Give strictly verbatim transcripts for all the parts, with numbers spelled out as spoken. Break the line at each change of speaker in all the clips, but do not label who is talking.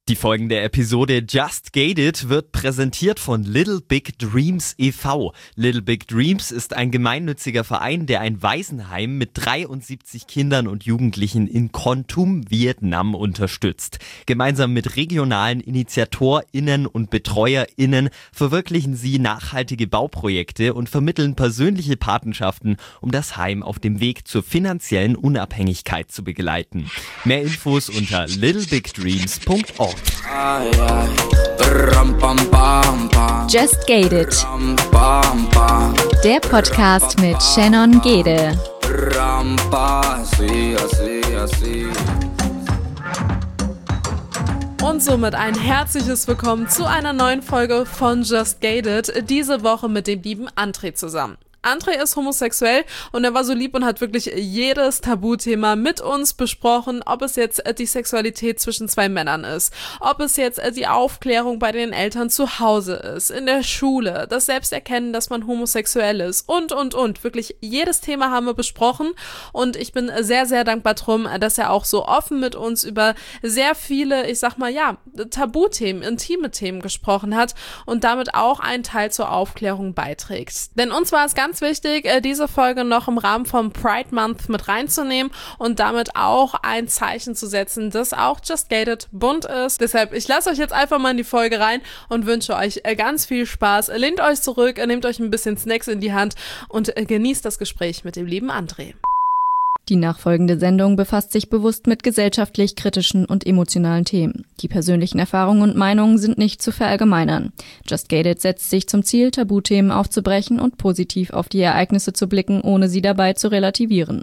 Die folgende Episode Just Gated wird präsentiert von Little Big Dreams e V Little Big Dreams ist ein gemeinnütziger Verein, der ein Waisenheim mit dreiundsiebzig Kindern und Jugendlichen in Kon Tum, Vietnam unterstützt. Gemeinsam mit regionalen InitiatorInnen und BetreuerInnen verwirklichen sie nachhaltige Bauprojekte und vermitteln persönliche Patenschaften, um das Heim auf dem Weg zur finanziellen Unabhängigkeit zu begleiten. Mehr Infos unter little big dreams punkt org.
Just Gated, der Podcast mit Shannon Gede.
Und somit ein herzliches Willkommen zu einer neuen Folge von Just Gated, diese Woche mit dem lieben André zusammen. André ist homosexuell und er war so lieb und hat wirklich jedes Tabuthema mit uns besprochen, ob es jetzt die Sexualität zwischen zwei Männern ist, ob es jetzt die Aufklärung bei den Eltern zu Hause ist, in der Schule, das Selbsterkennen, dass man homosexuell ist und, und, und. Wirklich jedes Thema haben wir besprochen und ich bin sehr, sehr dankbar drum, dass er auch so offen mit uns über sehr viele, ich sag mal, ja, Tabuthemen, intime Themen gesprochen hat und damit auch einen Teil zur Aufklärung beiträgt. Denn uns war es ganz Ganz wichtig, diese Folge noch im Rahmen vom Pride Month mit reinzunehmen und damit auch ein Zeichen zu setzen, dass auch Just Gated bunt ist. Deshalb, ich lasse euch jetzt einfach mal in die Folge rein und wünsche euch ganz viel Spaß. Lehnt euch zurück, nehmt euch ein bisschen Snacks in die Hand und genießt das Gespräch mit dem lieben André.
Die nachfolgende Sendung befasst sich bewusst mit gesellschaftlich kritischen und emotionalen Themen. Die persönlichen Erfahrungen und Meinungen sind nicht zu verallgemeinern. Just Gated setzt sich zum Ziel, Tabuthemen aufzubrechen und positiv auf die Ereignisse zu blicken, ohne sie dabei zu relativieren.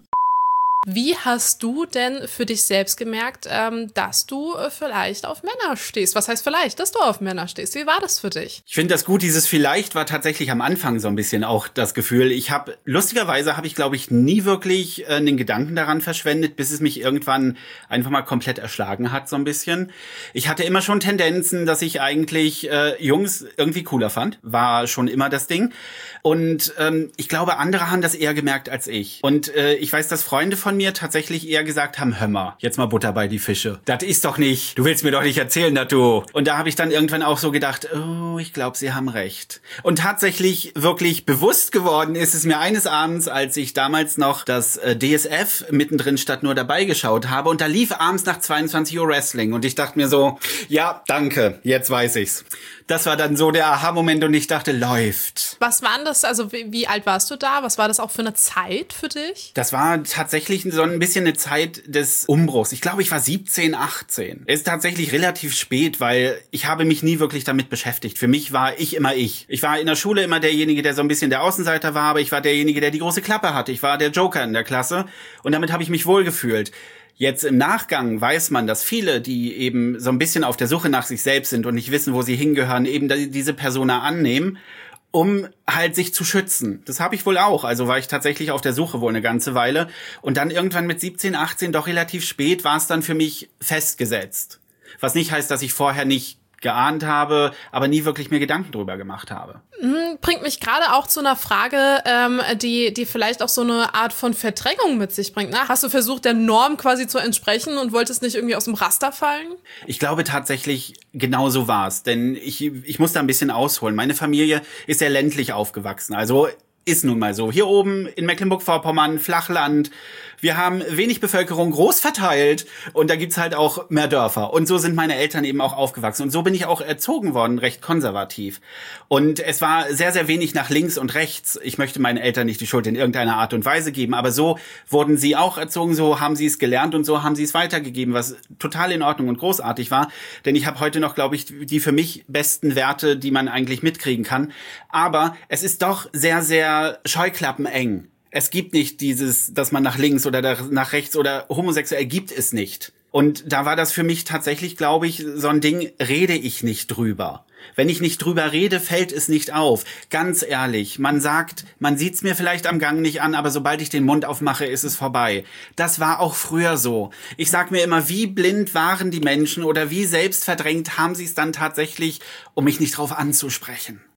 Wie hast du denn für dich selbst gemerkt, ähm, dass du äh, vielleicht auf Männer stehst? Was heißt vielleicht, dass du auf Männer stehst? Wie war das für dich?
Ich finde das gut, dieses vielleicht war tatsächlich am Anfang so ein bisschen auch das Gefühl. Ich habe, lustigerweise habe ich, glaube ich, nie wirklich äh, einen Gedanken daran verschwendet, bis es mich irgendwann einfach mal komplett erschlagen hat, so ein bisschen. Ich hatte immer schon Tendenzen, dass ich eigentlich äh, Jungs irgendwie cooler fand. War schon immer das Ding. Und ähm, ich glaube, andere haben das eher gemerkt als ich. Und äh, ich weiß, dass Freunde von mir tatsächlich eher gesagt haben, hör mal, jetzt mal Butter bei die Fische. Das ist doch nicht, du willst mir doch nicht erzählen, dass du... Und da habe ich dann irgendwann auch so gedacht, oh, ich glaube, sie haben recht. Und tatsächlich wirklich bewusst geworden ist es mir eines Abends, als ich damals noch das äh, D S F mittendrin statt nur dabei geschaut habe und da lief abends nach zweiundzwanzig Uhr Wrestling und ich dachte mir so, ja, danke, jetzt weiß ich's. Das war dann so der Aha-Moment und ich dachte, läuft.
Was war denn das, also wie, wie alt warst du da? Was war das auch für eine Zeit für dich?
Das war tatsächlich so ein bisschen eine Zeit des Umbruchs. Ich glaube, ich war siebzehn, achtzehn. Es ist tatsächlich relativ spät, weil ich habe mich nie wirklich damit beschäftigt. Für mich war ich immer ich. Ich war in der Schule immer derjenige, der so ein bisschen der Außenseiter war, aber ich war derjenige, der die große Klappe hatte. Ich war der Joker in der Klasse und damit habe ich mich wohlgefühlt. Jetzt im Nachgang weiß man, dass viele, die eben so ein bisschen auf der Suche nach sich selbst sind und nicht wissen, wo sie hingehören, eben diese Persona annehmen, um halt sich zu schützen. Das habe ich wohl auch. Also war ich tatsächlich auf der Suche wohl eine ganze Weile. Und dann irgendwann mit siebzehn, achtzehn, doch relativ spät, war es dann für mich festgesetzt. Was nicht heißt, dass ich vorher nicht geahnt habe, aber nie wirklich mir Gedanken drüber gemacht habe.
Bringt mich gerade auch zu einer Frage, ähm, die die vielleicht auch so eine Art von Verdrängung mit sich bringt. Ne? Hast du versucht, der Norm quasi zu entsprechen und wolltest nicht irgendwie aus dem Raster fallen?
Ich glaube tatsächlich, genau so war es. Denn ich, ich muss da ein bisschen ausholen. Meine Familie ist sehr ländlich aufgewachsen. Also ist nun mal so. Hier oben in Mecklenburg-Vorpommern, Flachland. Wir haben wenig Bevölkerung, groß verteilt und da gibt's halt auch mehr Dörfer. Und so sind meine Eltern eben auch aufgewachsen. Und so bin ich auch erzogen worden, recht konservativ. Und es war sehr, sehr wenig nach links und rechts. Ich möchte meinen Eltern nicht die Schuld in irgendeiner Art und Weise geben, aber so wurden sie auch erzogen, so haben sie es gelernt und so haben sie es weitergegeben, was total in Ordnung und großartig war. Denn ich habe heute noch, glaube ich, die für mich besten Werte, die man eigentlich mitkriegen kann. Aber es ist doch sehr, sehr scheuklappeneng. Es gibt nicht dieses, dass man nach links oder nach rechts oder homosexuell gibt es nicht. Und da war das für mich tatsächlich, glaube ich, so ein Ding, rede ich nicht drüber. Wenn ich nicht drüber rede, fällt es nicht auf. Ganz ehrlich, man sagt, man sieht's mir vielleicht am Gang nicht an, aber sobald ich den Mund aufmache, ist es vorbei. Das war auch früher so. Ich sag mir immer, wie blind waren die Menschen oder wie selbstverdrängt haben sie es dann tatsächlich, um mich nicht drauf anzusprechen.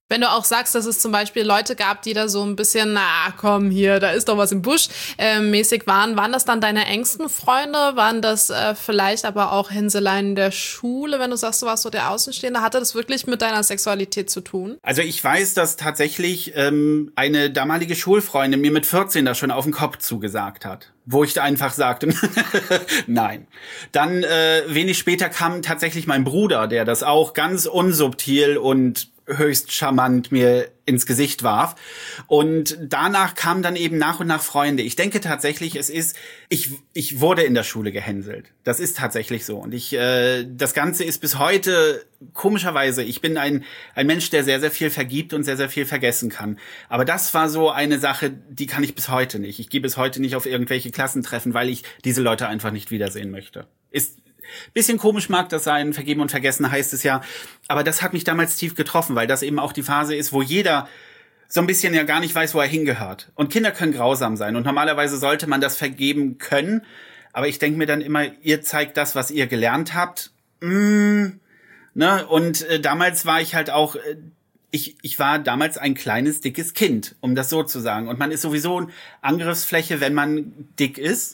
Wenn du auch sagst, dass es zum Beispiel Leute gab, die da so ein bisschen, na komm hier, da ist doch was im Busch, äh, mäßig waren, waren das dann deine engsten Freunde? Waren das äh, vielleicht aber auch Hänseleien der Schule, wenn du sagst, du warst so der Außenstehende? Hatte das wirklich mit deiner Sexualität zu tun?
Also ich weiß, dass tatsächlich ähm, eine damalige Schulfreundin mir mit vierzehn da schon auf den Kopf zugesagt hat. Wo ich da einfach sagte, nein. Dann äh, wenig später kam tatsächlich mein Bruder, der das auch ganz unsubtil und höchst charmant mir ins Gesicht warf. Und danach kamen dann eben nach und nach Freunde. Ich denke tatsächlich, es ist, ich ich wurde in der Schule gehänselt. Das ist tatsächlich so. Und ich, äh, das Ganze ist bis heute, komischerweise, ich bin ein ein Mensch, der sehr, sehr viel vergibt und sehr, sehr viel vergessen kann. Aber das war so eine Sache, die kann ich bis heute nicht. Ich gehe bis heute nicht auf irgendwelche Klassentreffen, weil ich diese Leute einfach nicht wiedersehen möchte. Ist bisschen komisch mag das sein, vergeben und vergessen heißt es ja, aber das hat mich damals tief getroffen, weil das eben auch die Phase ist, wo jeder so ein bisschen ja gar nicht weiß, wo er hingehört. Und Kinder können grausam sein und normalerweise sollte man das vergeben können, aber ich denke mir dann immer, ihr zeigt das, was ihr gelernt habt. Mm, ne? Und äh, damals war ich halt auch, äh, ich ich war damals ein kleines, dickes Kind, um das so zu sagen. Und man ist sowieso eine Angriffsfläche, wenn man dick ist.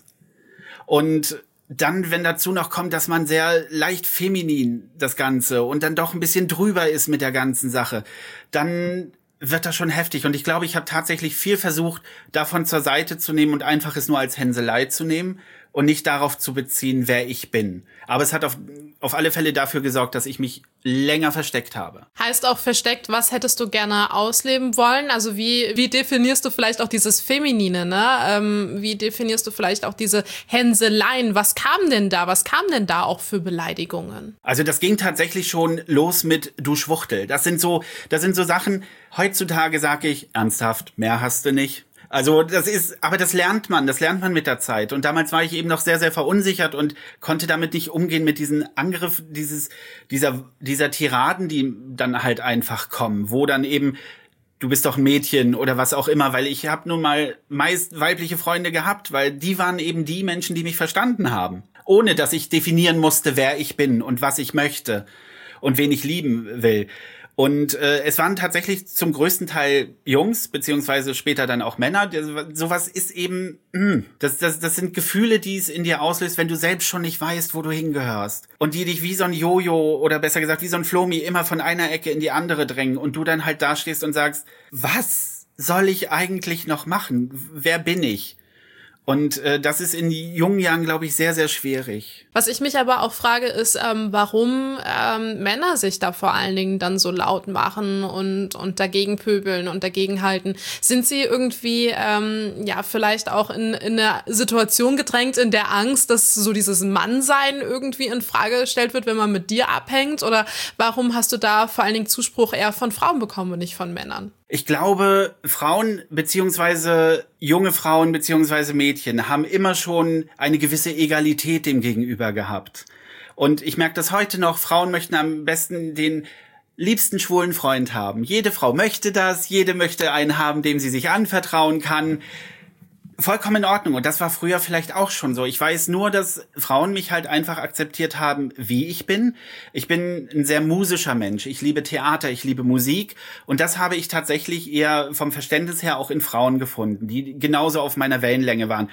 Und dann, wenn dazu noch kommt, dass man sehr leicht feminin das Ganze und dann doch ein bisschen drüber ist mit der ganzen Sache, dann wird das schon heftig. Und ich glaube, ich habe tatsächlich viel versucht, davon zur Seite zu nehmen und einfach es nur als Hänselei zu nehmen und nicht darauf zu beziehen, wer ich bin. Aber es hat auf, auf alle Fälle dafür gesorgt, dass ich mich länger versteckt habe.
Heißt auch versteckt, was hättest du gerne ausleben wollen? Also wie wie definierst du vielleicht auch dieses Feminine, ne? Ähm, wie definierst du vielleicht auch diese Hänseleien? Was kam denn da? Was kam denn da auch für Beleidigungen?
Also das ging tatsächlich schon los mit du Schwuchtel. Das sind so, das sind so Sachen, heutzutage sage ich, ernsthaft, mehr hast du nicht. Also das ist, aber das lernt man, das lernt man mit der Zeit. Und damals war ich eben noch sehr, sehr verunsichert und konnte damit nicht umgehen mit diesen Angriff, dieses, dieser, dieser Tiraden, die dann halt einfach kommen, wo dann eben, du bist doch ein Mädchen oder was auch immer, weil ich habe nun mal meist weibliche Freunde gehabt, weil die waren eben die Menschen, die mich verstanden haben. Ohne, dass ich definieren musste, wer ich bin und was ich möchte und wen ich lieben will. Und äh, es waren tatsächlich zum größten Teil Jungs, beziehungsweise später dann auch Männer. Sowas ist eben, mh, das, das, das sind Gefühle, die es in dir auslöst, wenn du selbst schon nicht weißt, wo du hingehörst. Und die dich wie so ein Jojo oder besser gesagt wie so ein Flomi immer von einer Ecke in die andere drängen. Und du dann halt da stehst und sagst, was soll ich eigentlich noch machen? Wer bin ich? Und äh, das ist in jungen Jahren, glaube ich, sehr, sehr schwierig.
Was ich mich aber auch frage, ist, ähm, warum ähm, Männer sich da vor allen Dingen dann so laut machen und und dagegen pöbeln und dagegen halten. Sind sie irgendwie ähm, ja vielleicht auch in in eine Situation gedrängt, in der Angst, dass so dieses Mannsein irgendwie in Frage gestellt wird, wenn man mit dir abhängt? Oder warum hast du da vor allen Dingen Zuspruch eher von Frauen bekommen und nicht von Männern?
Ich glaube, Frauen beziehungsweise junge Frauen beziehungsweise Mädchen haben immer schon eine gewisse Egalität dem Gegenüber gehabt. Und ich merke das heute noch, Frauen möchten am besten den liebsten schwulen Freund haben. Jede Frau möchte das, jede möchte einen haben, dem sie sich anvertrauen kann. Vollkommen in Ordnung. Und das war früher vielleicht auch schon so. Ich weiß nur, dass Frauen mich halt einfach akzeptiert haben, wie ich bin. Ich bin ein sehr musischer Mensch. Ich liebe Theater, ich liebe Musik. Und das habe ich tatsächlich eher vom Verständnis her auch in Frauen gefunden, die genauso auf meiner Wellenlänge waren.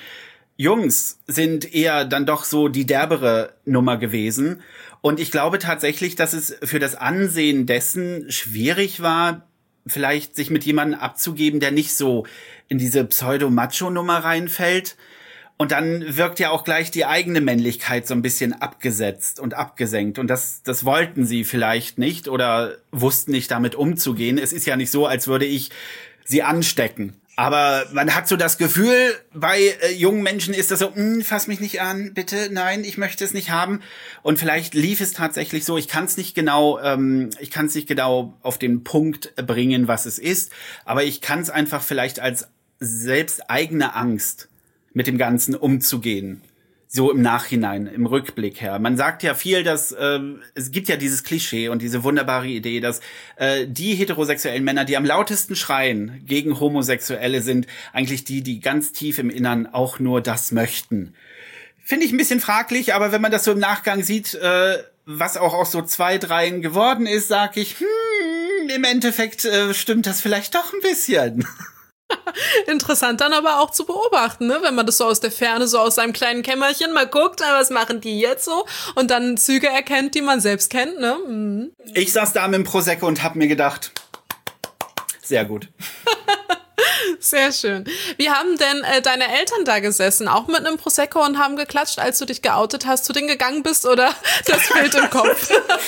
Jungs sind eher dann doch so die derbere Nummer gewesen. Und ich glaube tatsächlich, dass es für das Ansehen dessen schwierig war, vielleicht sich mit jemandem abzugeben, der nicht so in diese Pseudo-Macho-Nummer reinfällt. Und dann wirkt ja auch gleich die eigene Männlichkeit so ein bisschen abgesetzt und abgesenkt. Und das, das wollten sie vielleicht nicht oder wussten nicht, damit umzugehen. Es ist ja nicht so, als würde ich sie anstecken. Aber man hat so das Gefühl, bei äh, jungen Menschen ist das so, fass mich nicht an, bitte, nein, ich möchte es nicht haben. Und vielleicht lief es tatsächlich so, ich kann es nicht genau, ähm, ich kann es nicht genau auf den Punkt bringen, was es ist, aber ich kann es einfach vielleicht als selbst eigene Angst mit dem Ganzen umzugehen. So im Nachhinein, im Rückblick her. Man sagt ja viel, dass äh, es gibt ja dieses Klischee und diese wunderbare Idee, dass äh, die heterosexuellen Männer, die am lautesten schreien gegen Homosexuelle, sind eigentlich die, die ganz tief im Innern auch nur das möchten. Finde ich ein bisschen fraglich, aber wenn man das so im Nachgang sieht, äh, was auch aus so zwei, dreien geworden ist, sag ich, hm, im Endeffekt äh, stimmt das vielleicht doch ein bisschen.
Interessant dann aber auch zu beobachten, ne? Wenn man das so aus der Ferne, so aus seinem kleinen Kämmerchen mal guckt, was machen die jetzt so? Und dann Züge erkennt, die man selbst kennt, ne? Mhm.
Ich saß da mit dem Prosecco und hab mir gedacht, sehr gut.
Sehr schön. Wie haben denn äh, deine Eltern da gesessen? Auch mit einem Prosecco und haben geklatscht, als du dich geoutet hast, zu denen gegangen bist, oder das Bild im Kopf?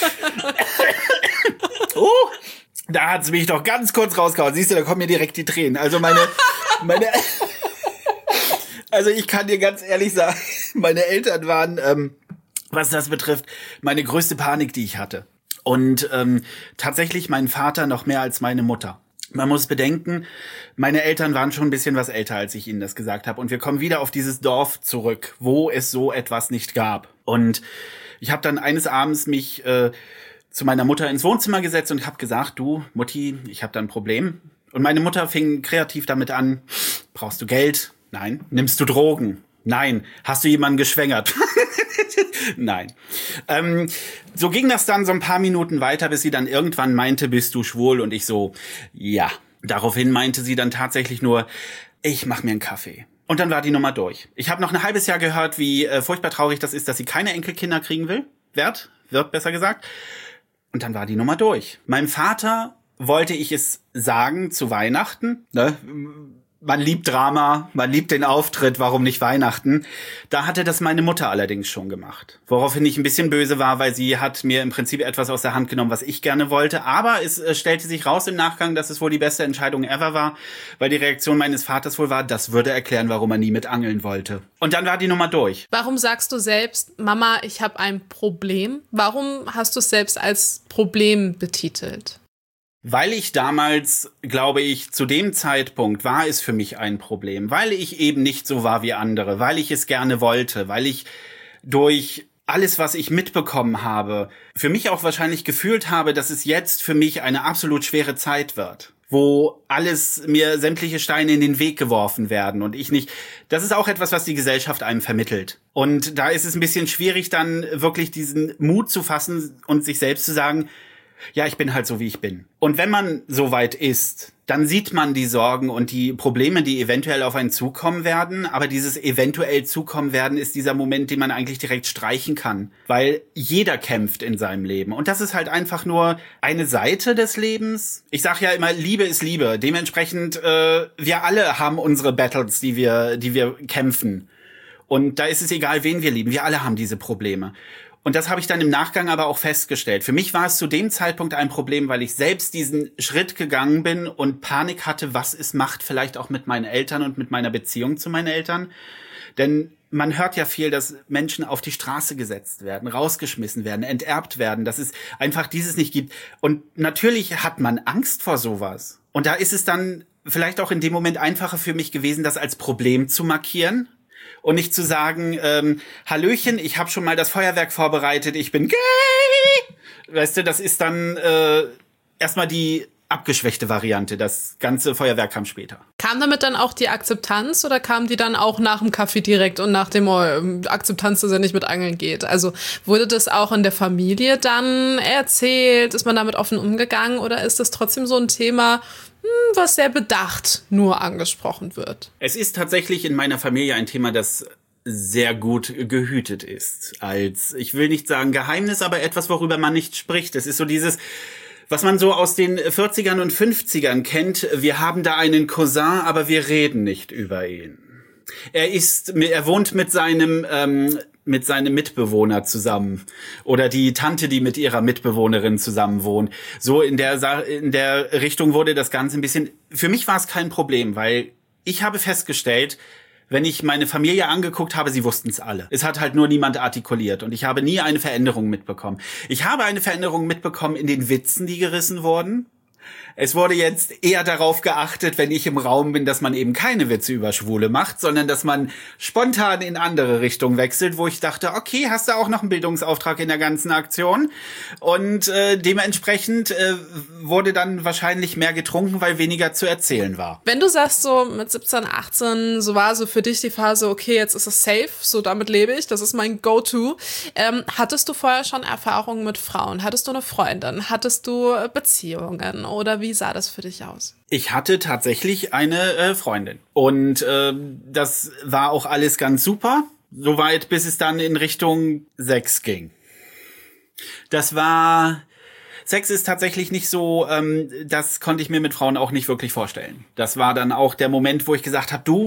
Oh, da hat's mich doch ganz kurz rausgehauen. Siehst du, da kommen mir direkt die Tränen. Also meine, meine, also ich kann dir ganz ehrlich sagen, meine Eltern waren, ähm, was das betrifft, meine größte Panik, die ich hatte. Und ähm, tatsächlich mein Vater noch mehr als meine Mutter. Man muss bedenken, meine Eltern waren schon ein bisschen was älter, als ich ihnen das gesagt habe. Und wir kommen wieder auf dieses Dorf zurück, wo es so etwas nicht gab. Und ich habe dann eines Abends mich äh, zu meiner Mutter ins Wohnzimmer gesetzt und habe gesagt, du, Mutti, ich habe da ein Problem. Und meine Mutter fing kreativ damit an, brauchst du Geld? Nein. Nimmst du Drogen? Nein. Hast du jemanden geschwängert? Nein. Ähm, so ging das dann so ein paar Minuten weiter, bis sie dann irgendwann meinte, bist du schwul? Und ich so, ja. Daraufhin meinte sie dann tatsächlich nur, ich mach mir einen Kaffee. Und dann war die Nummer durch. Ich habe noch ein halbes Jahr gehört, wie äh, furchtbar traurig das ist, dass sie keine Enkelkinder kriegen will. Wird, wird besser gesagt. Und dann war die Nummer durch. Meinem Vater wollte ich es sagen zu Weihnachten, ne? Man liebt Drama, man liebt den Auftritt, warum nicht Weihnachten? Da hatte das meine Mutter allerdings schon gemacht. Woraufhin ich ein bisschen böse war, weil sie hat mir im Prinzip etwas aus der Hand genommen, was ich gerne wollte. Aber es äh, stellte sich raus im Nachgang, dass es wohl die beste Entscheidung ever war, weil die Reaktion meines Vaters wohl war, das würde erklären, warum er nie mit angeln wollte. Und dann war die Nummer durch.
Warum sagst du selbst, Mama, ich habe ein Problem? Warum hast du es selbst als Problem betitelt?
Weil ich damals, glaube ich, zu dem Zeitpunkt war es für mich ein Problem, weil ich eben nicht so war wie andere, weil ich es gerne wollte, weil ich durch alles, was ich mitbekommen habe, für mich auch wahrscheinlich gefühlt habe, dass es jetzt für mich eine absolut schwere Zeit wird, wo alles mir sämtliche Steine in den Weg geworfen werden und ich nicht, das ist auch etwas, was die Gesellschaft einem vermittelt. Und da ist es ein bisschen schwierig, dann wirklich diesen Mut zu fassen und sich selbst zu sagen, ja, ich bin halt so, wie ich bin. Und wenn man so weit ist, dann sieht man die Sorgen und die Probleme, die eventuell auf einen zukommen werden. Aber dieses eventuell zukommen werden ist dieser Moment, den man eigentlich direkt streichen kann. Weil jeder kämpft in seinem Leben. Und das ist halt einfach nur eine Seite des Lebens. Ich sage ja immer, Liebe ist Liebe. Dementsprechend, äh, wir alle haben unsere Battles, die wir, die wir kämpfen. Und da ist es egal, wen wir lieben. Wir alle haben diese Probleme. Und das habe ich dann im Nachgang aber auch festgestellt. Für mich war es zu dem Zeitpunkt ein Problem, weil ich selbst diesen Schritt gegangen bin und Panik hatte, was es macht vielleicht auch mit meinen Eltern und mit meiner Beziehung zu meinen Eltern. Denn man hört ja viel, dass Menschen auf die Straße gesetzt werden, rausgeschmissen werden, enterbt werden, dass es einfach dieses nicht gibt. Und natürlich hat man Angst vor sowas. Und da ist es dann vielleicht auch in dem Moment einfacher für mich gewesen, das als Problem zu markieren. Und nicht zu sagen, ähm, Hallöchen, ich habe schon mal das Feuerwerk vorbereitet, ich bin gay. Weißt du, das ist dann äh, erstmal die abgeschwächte Variante. Das ganze Feuerwerk kam später.
Kam damit dann auch die Akzeptanz oder kam die dann auch nach dem Kaffee direkt und nach dem oh, Akzeptanz, dass er nicht mit Angeln geht? Also wurde das auch in der Familie dann erzählt? Ist man damit offen umgegangen oder ist das trotzdem so ein Thema, was sehr bedacht nur angesprochen wird?
Es ist tatsächlich in meiner Familie ein Thema, das sehr gut gehütet ist. Als, ich will nicht sagen Geheimnis, aber etwas, worüber man nicht spricht. Es ist so dieses, was man so aus den vierzigern und fünfzigern kennt. Wir haben da einen Cousin, aber wir reden nicht über ihn. Er ist, er wohnt mit seinem, ähm, mit seinem Mitbewohner zusammen. Oder die Tante, die mit ihrer Mitbewohnerin zusammen wohnt. So in der, Sa- in der Richtung wurde das Ganze ein bisschen, für mich war es kein Problem, weil ich habe festgestellt, wenn ich meine Familie angeguckt habe, sie wussten es alle. Es hat halt nur niemand artikuliert und ich habe nie eine Veränderung mitbekommen. Ich habe eine Veränderung mitbekommen in den Witzen, die gerissen wurden. Es wurde jetzt eher darauf geachtet, wenn ich im Raum bin, dass man eben keine Witze über Schwule macht, sondern dass man spontan in andere Richtungen wechselt, wo ich dachte, okay, hast du auch noch einen Bildungsauftrag in der ganzen Aktion? Und äh, dementsprechend äh, wurde dann wahrscheinlich mehr getrunken, weil weniger zu erzählen war.
Wenn du sagst, so mit siebzehn, achtzehn, so war so für dich die Phase, okay, jetzt ist es safe, so damit lebe ich, das ist mein Go-To. Ähm, hattest du vorher schon Erfahrungen mit Frauen? Hattest du eine Freundin? Hattest du Beziehungen? oder wie sah das für dich aus?
Ich hatte tatsächlich eine äh, Freundin und äh, das war auch alles ganz super, soweit bis es dann in Richtung Sex ging. Das war... Sex ist tatsächlich nicht so, ähm, das konnte ich mir mit Frauen auch nicht wirklich vorstellen. Das war dann auch der Moment, wo ich gesagt habe, du,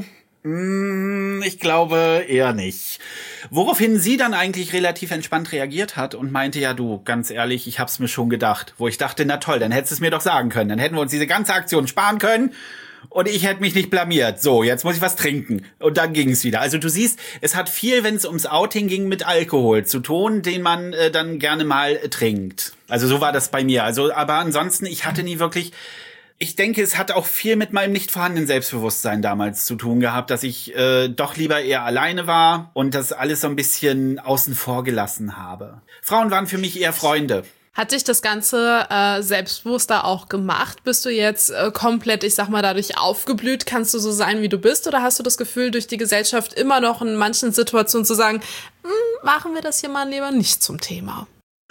mh, ich glaube eher nicht. Woraufhin sie dann eigentlich relativ entspannt reagiert hat und meinte, ja du, ganz ehrlich, ich hab's mir schon gedacht. Wo ich dachte, na toll, dann hättest du es mir doch sagen können. Dann hätten wir uns diese ganze Aktion sparen können. Und ich hätte mich nicht blamiert. So, jetzt muss ich was trinken. Und dann ging es wieder. Also du siehst, es hat viel, wenn es ums Outing ging, mit Alkohol zu tun, den man äh, dann gerne mal äh, trinkt. Also so war das bei mir. Also, aber ansonsten, ich hatte nie wirklich... Ich denke, es hat auch viel mit meinem nicht vorhandenen Selbstbewusstsein damals zu tun gehabt, dass ich äh, doch lieber eher alleine war und das alles so ein bisschen außen vor gelassen habe. Frauen waren für mich eher Freunde.
Hat dich das Ganze äh, selbstbewusster auch gemacht? Bist du jetzt äh, komplett, ich sag mal, dadurch aufgeblüht? Kannst du so sein, wie du bist? Oder hast du das Gefühl, durch die Gesellschaft immer noch in manchen Situationen zu sagen, machen wir das hier mal lieber nicht zum Thema?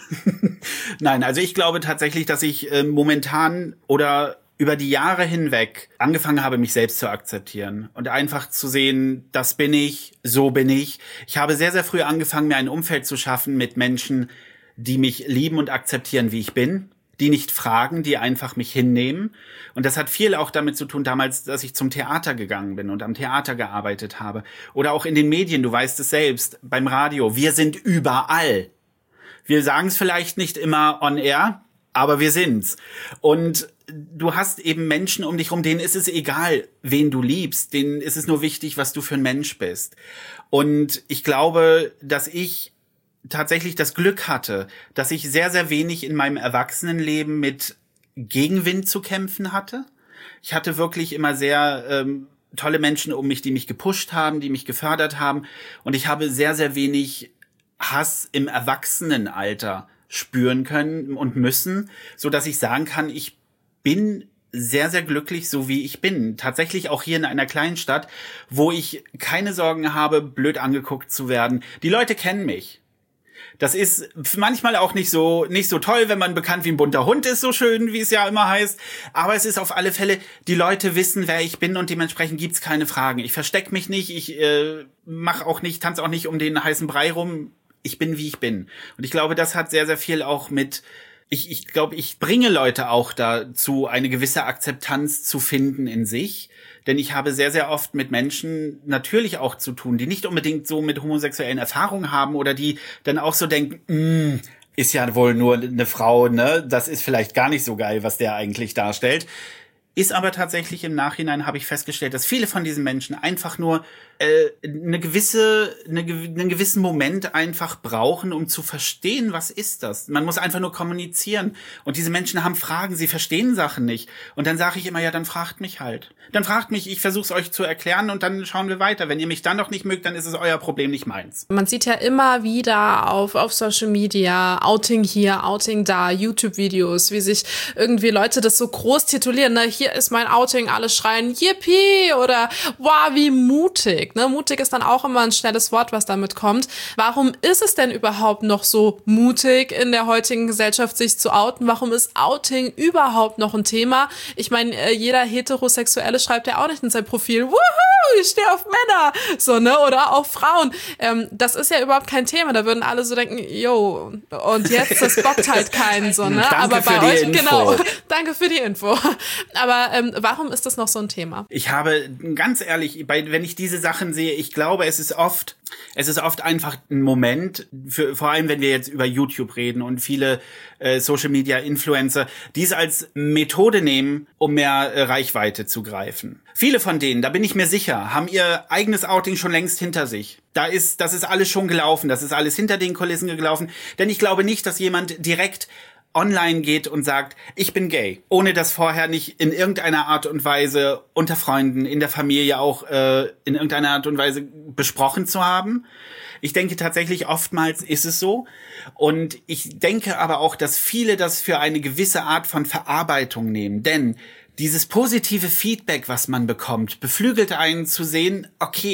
Nein, also ich glaube tatsächlich, dass ich äh, momentan oder über die Jahre hinweg angefangen habe, mich selbst zu akzeptieren und einfach zu sehen, das bin ich, so bin ich. Ich habe sehr, sehr früh angefangen, mir ein Umfeld zu schaffen mit Menschen, die mich lieben und akzeptieren, wie ich bin, die nicht fragen, die einfach mich hinnehmen. Und das hat viel auch damit zu tun, damals, dass ich zum Theater gegangen bin und am Theater gearbeitet habe. Oder auch in den Medien, du weißt es selbst, beim Radio. Wir sind überall. Wir sagen es vielleicht nicht immer on air, aber wir sind's. Und du hast eben Menschen um dich rum, denen ist es egal, wen du liebst. Denen ist es nur wichtig, was du für ein Mensch bist. Und ich glaube, dass ich tatsächlich das Glück hatte, dass ich sehr, sehr wenig in meinem Erwachsenenleben mit Gegenwind zu kämpfen hatte. Ich hatte wirklich immer sehr ähm, tolle Menschen um mich, die mich gepusht haben, die mich gefördert haben. Und ich habe sehr, sehr wenig Hass im Erwachsenenalter spüren können und müssen, so dass ich sagen kann, ich bin sehr, sehr glücklich, so wie ich bin. Tatsächlich auch hier in einer kleinen Stadt, wo ich keine Sorgen habe, blöd angeguckt zu werden. Die Leute kennen mich. Das ist manchmal auch nicht so nicht so toll, wenn man bekannt wie ein bunter Hund ist, so schön, wie es ja immer heißt. Aber es ist auf alle Fälle, die Leute wissen, wer ich bin und dementsprechend gibt's keine Fragen. Ich versteck mich nicht, ich äh, mache auch nicht, tanze auch nicht um den heißen Brei rum. Ich bin, wie ich bin. Und ich glaube, das hat sehr, sehr viel auch mit... Ich, ich glaube, ich bringe Leute auch dazu, eine gewisse Akzeptanz zu finden in sich. Denn ich habe sehr, sehr oft mit Menschen natürlich auch zu tun, die nicht unbedingt so mit homosexuellen Erfahrungen haben oder die dann auch so denken, ist ja wohl nur eine Frau, ne? Das ist vielleicht gar nicht so geil, was der eigentlich darstellt. Ist aber tatsächlich im Nachhinein, habe ich festgestellt, dass viele von diesen Menschen einfach nur äh, eine gewisse, eine, einen gewissen Moment einfach brauchen, um zu verstehen, was ist das. Man muss einfach nur kommunizieren. Und diese Menschen haben Fragen, sie verstehen Sachen nicht. Und dann sage ich immer, ja, dann fragt mich halt. Dann fragt mich, ich versuche es euch zu erklären und dann schauen wir weiter. Wenn ihr mich dann noch nicht mögt, dann ist es euer Problem, nicht meins.
Man sieht ja immer wieder auf, auf Social Media, Outing hier, Outing da, YouTube-Videos, wie sich irgendwie Leute das so groß titulieren, ne? Hier ist mein Outing, alle schreien Yippie oder wow, wie mutig. Ne? Mutig ist dann auch immer ein schnelles Wort, was damit kommt. Warum ist es denn überhaupt noch so mutig in der heutigen Gesellschaft, sich zu outen? Warum ist Outing überhaupt noch ein Thema? Ich meine, jeder Heterosexuelle schreibt ja auch nicht in sein Profil, wuhu, ich stehe auf Männer, so, ne? Oder auch Frauen. Ähm, das ist ja überhaupt kein Thema. Da würden alle so denken, yo, und jetzt, das bockt halt keinen, so, ne?
Danke
Aber bei
für
euch,
die Info.
genau, danke für die Info. Aber ähm, warum ist das noch so ein Thema?
Ich habe, ganz ehrlich, bei, wenn ich diese Sachen sehe, ich glaube, es ist oft, es ist oft einfach ein Moment, für, vor allem wenn wir jetzt über YouTube reden und viele äh, Social Media Influencer, die es als Methode nehmen, um mehr äh, Reichweite zu greifen. Viele von denen, da bin ich mir sicher, haben ihr eigenes Outing schon längst hinter sich. Da ist, das ist alles schon gelaufen, das ist alles hinter den Kulissen gelaufen, denn ich glaube nicht, dass jemand direkt online geht und sagt, ich bin gay, ohne das vorher nicht in irgendeiner Art und Weise unter Freunden, in der Familie auch äh, in irgendeiner Art und Weise besprochen zu haben. Ich denke tatsächlich, oftmals ist es so. Und ich denke aber auch, dass viele das für eine gewisse Art von Verarbeitung nehmen. Denn dieses positive Feedback, was man bekommt, beflügelt einen zu sehen, okay,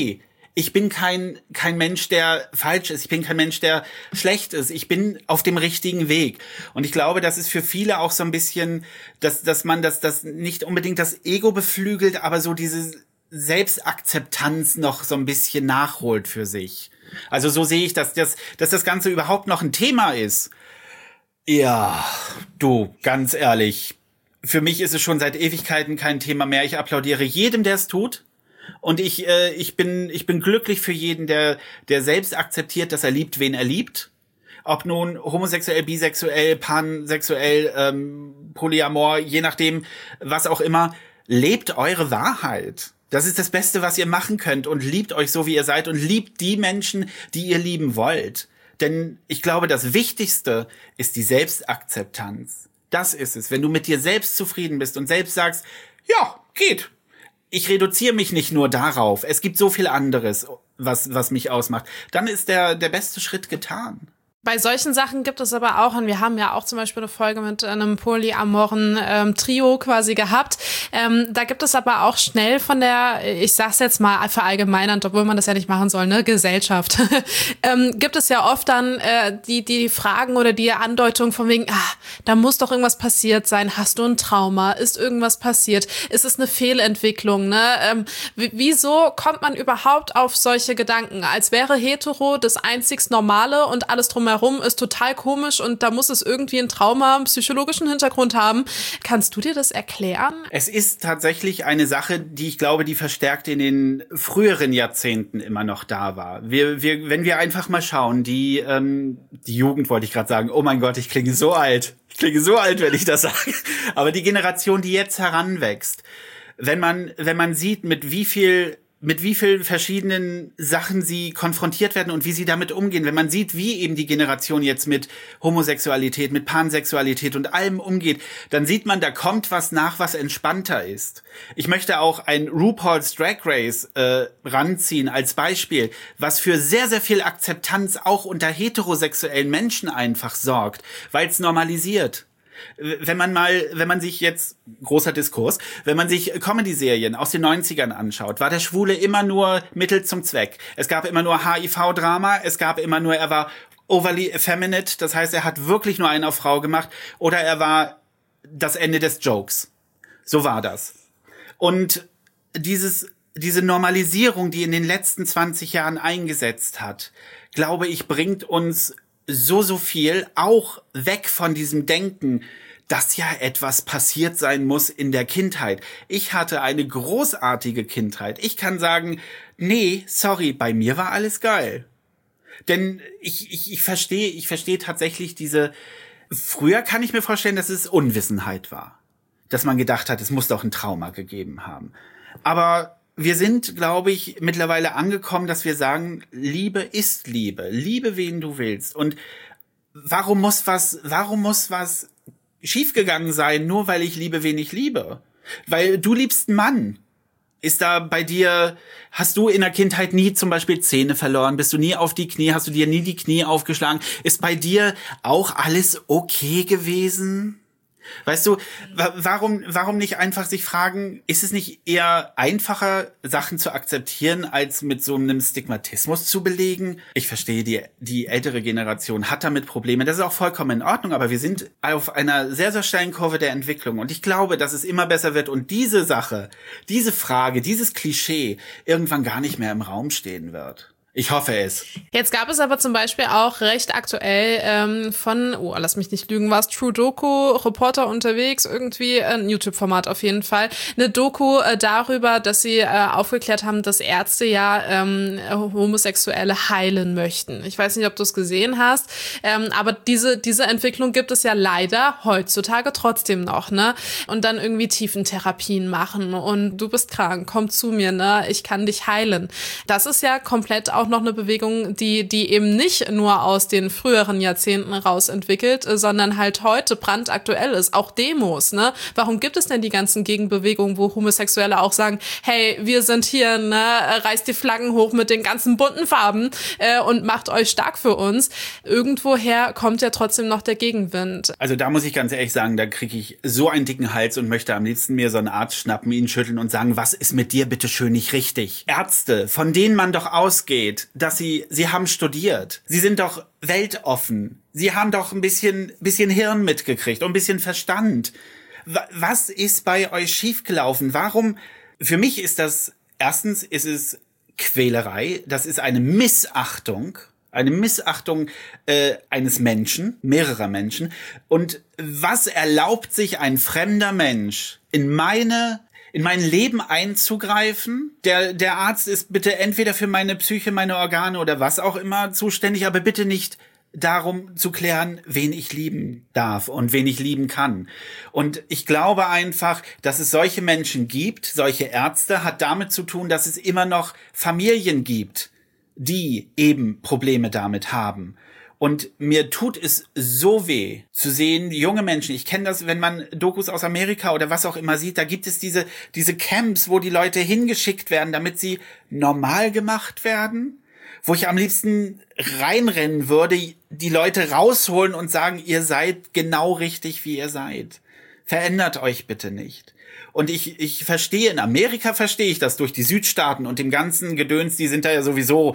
ich bin kein kein Mensch, der falsch ist. Ich bin kein Mensch, der schlecht ist. Ich bin auf dem richtigen Weg. Und ich glaube, das ist für viele auch so ein bisschen, dass dass man das das nicht unbedingt das Ego beflügelt, aber so diese Selbstakzeptanz noch so ein bisschen nachholt für sich. Also so sehe ich, dass das dass das Ganze überhaupt noch ein Thema ist. Ja, du, ganz ehrlich, für mich ist es schon seit Ewigkeiten kein Thema mehr. Ich applaudiere jedem, der es tut. Und ich, äh, ich bin, ich bin glücklich für jeden, der, der selbst akzeptiert, dass er liebt, wen er liebt. Ob nun homosexuell, bisexuell, pansexuell, ähm, Polyamor, je nachdem, was auch immer. Lebt eure Wahrheit. Das ist das Beste, was ihr machen könnt. Und liebt euch so, wie ihr seid. Und liebt die Menschen, die ihr lieben wollt. Denn ich glaube, das Wichtigste ist die Selbstakzeptanz. Das ist es. Wenn du mit dir selbst zufrieden bist und selbst sagst, ja, geht. Ich reduziere mich nicht nur darauf. Es gibt so viel anderes, was, was mich ausmacht. Dann ist der, der beste Schritt getan.
Bei solchen Sachen gibt es aber auch, und wir haben ja auch zum Beispiel eine Folge mit einem polyamoren ähm, Trio quasi gehabt, ähm, da gibt es aber auch schnell von der, ich sag's jetzt mal verallgemeinernd, obwohl man das ja nicht machen soll, ne, Gesellschaft, ähm, gibt es ja oft dann äh, die die Fragen oder die Andeutung von wegen, ah, da muss doch irgendwas passiert sein, hast du ein Trauma, ist irgendwas passiert, ist es eine Fehlentwicklung, ne? Ähm, w- wieso kommt man überhaupt auf solche Gedanken, als wäre hetero das einzigst Normale und alles drumherum herum ist total komisch und da muss es irgendwie ein Trauma, einen psychologischen Hintergrund haben. Kannst du dir das erklären?
Es ist tatsächlich eine Sache, die ich glaube, die verstärkt in den früheren Jahrzehnten immer noch da war. Wir, wir, wenn wir einfach mal schauen, die, ähm, die Jugend wollte ich gerade sagen, oh mein Gott, ich klinge so alt. Ich klinge so alt, wenn ich das sage. Aber die Generation, die jetzt heranwächst, wenn man, wenn man sieht, mit wie viel mit wie vielen verschiedenen Sachen sie konfrontiert werden und wie sie damit umgehen. Wenn man sieht, wie eben die Generation jetzt mit Homosexualität, mit Pansexualität und allem umgeht, dann sieht man, da kommt was nach, was entspannter ist. Ich möchte auch ein RuPaul's Drag Race äh, ranziehen als Beispiel, was für sehr, sehr viel Akzeptanz auch unter heterosexuellen Menschen einfach sorgt, weil es normalisiert. Wenn man mal, wenn man sich jetzt, großer Diskurs, wenn man sich Comedy-Serien aus den neunzigern anschaut, war der Schwule immer nur Mittel zum Zweck. Es gab immer nur H I V-Drama, es gab immer nur, er war overly effeminate, das heißt, er hat wirklich nur einen auf Frau gemacht, oder er war das Ende des Jokes. So war das. Und dieses, diese Normalisierung, die in den letzten zwanzig Jahren eingesetzt hat, glaube ich, bringt uns so, so viel auch weg von diesem Denken, dass ja etwas passiert sein muss in der Kindheit. Ich hatte eine großartige Kindheit. Ich kann sagen, nee, sorry, bei mir war alles geil. Denn ich, ich, ich verstehe, ich verstehe tatsächlich diese, früher kann ich mir vorstellen, dass es Unwissenheit war. Dass man gedacht hat, es muss doch ein Trauma gegeben haben. Aber wir sind, glaube ich, mittlerweile angekommen, dass wir sagen, Liebe ist Liebe. Liebe, wen du willst. Und warum muss was, warum muss was schiefgegangen sein, nur weil ich liebe, wen ich liebe? Weil du liebst einen Mann. Ist da bei dir, hast du in der Kindheit nie zum Beispiel Zähne verloren? Bist du nie auf die Knie? Hast du dir nie die Knie aufgeschlagen? Ist bei dir auch alles okay gewesen? Weißt du, wa- warum, warum nicht einfach sich fragen, ist es nicht eher einfacher, Sachen zu akzeptieren, als mit so einem Stigmatismus zu belegen? Ich verstehe, die, die ältere Generation hat damit Probleme. Das ist auch vollkommen in Ordnung, aber wir sind auf einer sehr, sehr steilen Kurve der Entwicklung. Und ich glaube, dass es immer besser wird und diese Sache, diese Frage, dieses Klischee irgendwann gar nicht mehr im Raum stehen wird. Ich hoffe es.
Jetzt gab es aber zum Beispiel auch recht aktuell ähm, von, oh, lass mich nicht lügen, war es True Doku, Reporter unterwegs, irgendwie ein YouTube-Format auf jeden Fall, eine Doku äh, darüber, dass sie äh, aufgeklärt haben, dass Ärzte ja ähm, Homosexuelle heilen möchten. Ich weiß nicht, ob du es gesehen hast, ähm, aber diese diese Entwicklung gibt es ja leider heutzutage trotzdem noch, ne? Und dann irgendwie Tiefentherapien machen und du bist krank, komm zu mir, ne? Ich kann dich heilen. Das ist ja komplett auch noch eine Bewegung, die die eben nicht nur aus den früheren Jahrzehnten raus entwickelt, sondern halt heute brandaktuell ist, auch Demos, ne? Warum gibt es denn die ganzen Gegenbewegungen, wo Homosexuelle auch sagen, hey, wir sind hier, ne, reißt die Flaggen hoch mit den ganzen bunten Farben äh, und macht euch stark für uns. Irgendwoher kommt ja trotzdem noch der Gegenwind.
Also da muss ich ganz ehrlich sagen, da kriege ich so einen dicken Hals und möchte am liebsten mir so einen Arzt schnappen, ihn schütteln und sagen, was ist mit dir bitte schön nicht richtig? Ärzte, von denen man doch ausgeht, dass sie, sie haben studiert. Sie sind doch weltoffen. Sie haben doch ein bisschen, bisschen Hirn mitgekriegt und ein bisschen Verstand. Was ist bei euch schiefgelaufen? Warum? Für mich ist das, erstens ist es Quälerei. Das ist eine Missachtung. Eine Missachtung äh, eines Menschen, mehrerer Menschen. Und was erlaubt sich ein fremder Mensch in meine in mein Leben einzugreifen? Der der Arzt ist bitte entweder für meine Psyche, meine Organe oder was auch immer zuständig, aber bitte nicht darum zu klären, wen ich lieben darf und wen ich lieben kann. Und ich glaube einfach, dass es solche Menschen gibt, solche Ärzte, hat damit zu tun, dass es immer noch Familien gibt, die eben Probleme damit haben. Und mir tut es so weh zu sehen, junge Menschen, ich kenne das, wenn man Dokus aus Amerika oder was auch immer sieht, da gibt es diese diese Camps, wo die Leute hingeschickt werden, damit sie normal gemacht werden, wo ich am liebsten reinrennen würde, die Leute rausholen und sagen, ihr seid genau richtig, wie ihr seid. Verändert euch bitte nicht. Und ich ich verstehe, in Amerika verstehe ich das durch die Südstaaten und dem ganzen Gedöns, die sind da ja sowieso,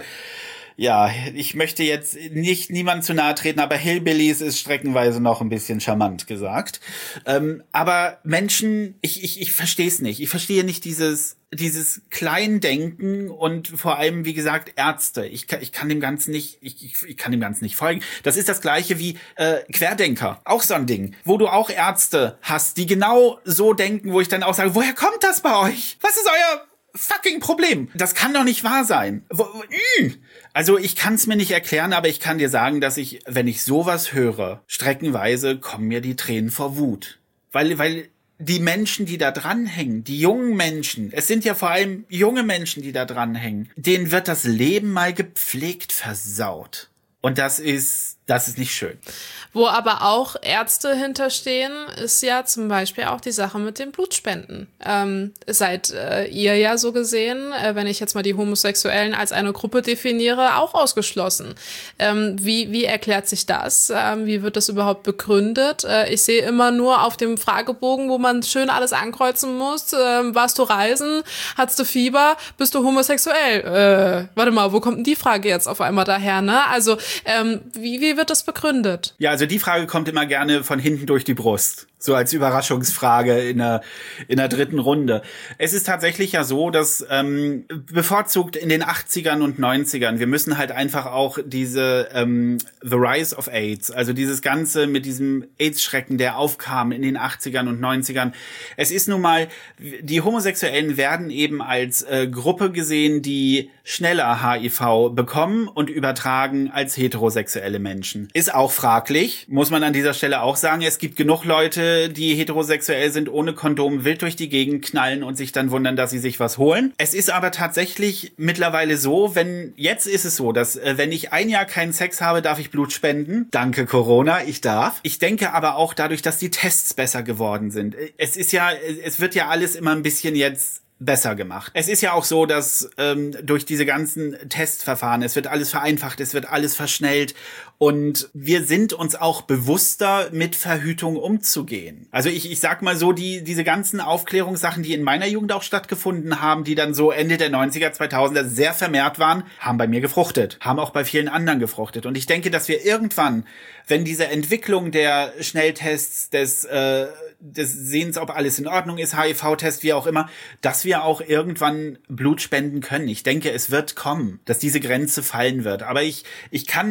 ja, ich möchte jetzt nicht niemand zu nahe treten, aber Hillbillies ist streckenweise noch ein bisschen charmant gesagt. Ähm, aber Menschen, ich ich ich verstehe es nicht. Ich verstehe nicht dieses dieses Kleindenken und vor allem, wie gesagt, Ärzte. Ich kann, ich kann dem Ganzen nicht, ich, ich, ich kann dem Ganzen nicht folgen. Das ist das Gleiche wie äh, Querdenker. Auch so ein Ding, wo du auch Ärzte hast, die genau so denken, wo ich dann auch sage, woher kommt das bei euch? Was ist euer fucking Problem? Das kann doch nicht wahr sein. Wo, mh. Also ich kann es mir nicht erklären, aber ich kann dir sagen, dass ich, wenn ich sowas höre, streckenweise kommen mir die Tränen vor Wut. Weil, weil die Menschen, die da dranhängen, die jungen Menschen, es sind ja vor allem junge Menschen, die da dranhängen, denen wird das Leben mal gepflegt versaut. Und das ist, das ist nicht schön.
Wo aber auch Ärzte hinterstehen, ist ja zum Beispiel auch die Sache mit den Blutspenden. Ähm, seid äh, ihr ja so gesehen, äh, wenn ich jetzt mal die Homosexuellen als eine Gruppe definiere, auch ausgeschlossen. Ähm, wie, wie erklärt sich das? Ähm, wie wird das überhaupt begründet? Äh, ich sehe immer nur auf dem Fragebogen, wo man schön alles ankreuzen muss. Äh, warst du reisen? Hattest du Fieber? Bist du homosexuell? Äh, warte mal, wo kommt denn die Frage jetzt auf einmal daher? Ne? Also ähm, wie, wie wird das begründet?
Ja, also die Frage kommt immer gerne von hinten durch die Brust. So als Überraschungsfrage in der, in der dritten Runde. Es ist tatsächlich ja so, dass ähm, bevorzugt in den achtzigern und neunzigern, wir müssen halt einfach auch diese ähm, The Rise of AIDS, also dieses Ganze mit diesem AIDS-Schrecken, der aufkam in den achtzigern und neunzigern. Es ist nun mal, die Homosexuellen werden eben als äh, Gruppe gesehen, die schneller H I V bekommen und übertragen als heterosexuelle Menschen. Ist auch fraglich, muss man an dieser Stelle auch sagen. Es gibt genug Leute, die heterosexuell sind, ohne Kondom wild durch die Gegend knallen und sich dann wundern, dass sie sich was holen. Es ist aber tatsächlich mittlerweile so, wenn, jetzt ist es so, dass äh, wenn ich ein Jahr keinen Sex habe, darf ich Blut spenden. Danke Corona, ich darf. Ich denke aber auch dadurch, dass die Tests besser geworden sind. Es ist ja, es wird ja alles immer ein bisschen jetzt besser gemacht. Es ist ja auch so, dass ähm, durch diese ganzen Testverfahren, es wird alles vereinfacht, es wird alles verschnellt und wir sind uns auch bewusster, mit Verhütung umzugehen. Also ich ich sag mal so, die diese ganzen Aufklärungssachen, die in meiner Jugend auch stattgefunden haben, die dann so Ende der neunziger, zweitausender sehr vermehrt waren, haben bei mir gefruchtet, haben auch bei vielen anderen gefruchtet. Und ich denke, dass wir irgendwann, wenn diese Entwicklung der Schnelltests, des äh, des Sehens, ob alles in Ordnung ist, H I V-Test, wie auch immer, dass wir auch irgendwann Blut spenden können. Ich denke, es wird kommen, dass diese Grenze fallen wird. Aber ich ich kann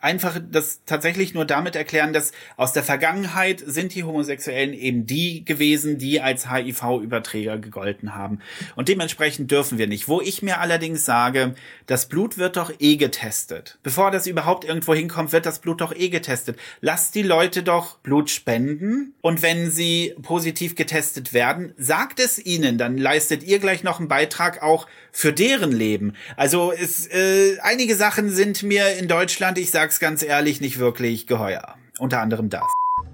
einfach das tatsächlich nur damit erklären, dass aus der Vergangenheit sind die Homosexuellen eben die gewesen, die als H I V-Überträger gegolten haben. Und dementsprechend dürfen wir nicht. Wo ich mir allerdings sage, das Blut wird doch eh getestet. Bevor das überhaupt irgendwo hinkommt, wird das Blut doch eh getestet. Lasst die Leute doch Blut spenden. Und wenn sie positiv getestet werden, sagt es ihnen. Dann leistet ihr gleich noch einen Beitrag auch für deren Leben. Also es, äh, einige Sachen sind mir in Deutschland, ich sag's ganz ehrlich, nicht wirklich geheuer. Unter anderem das.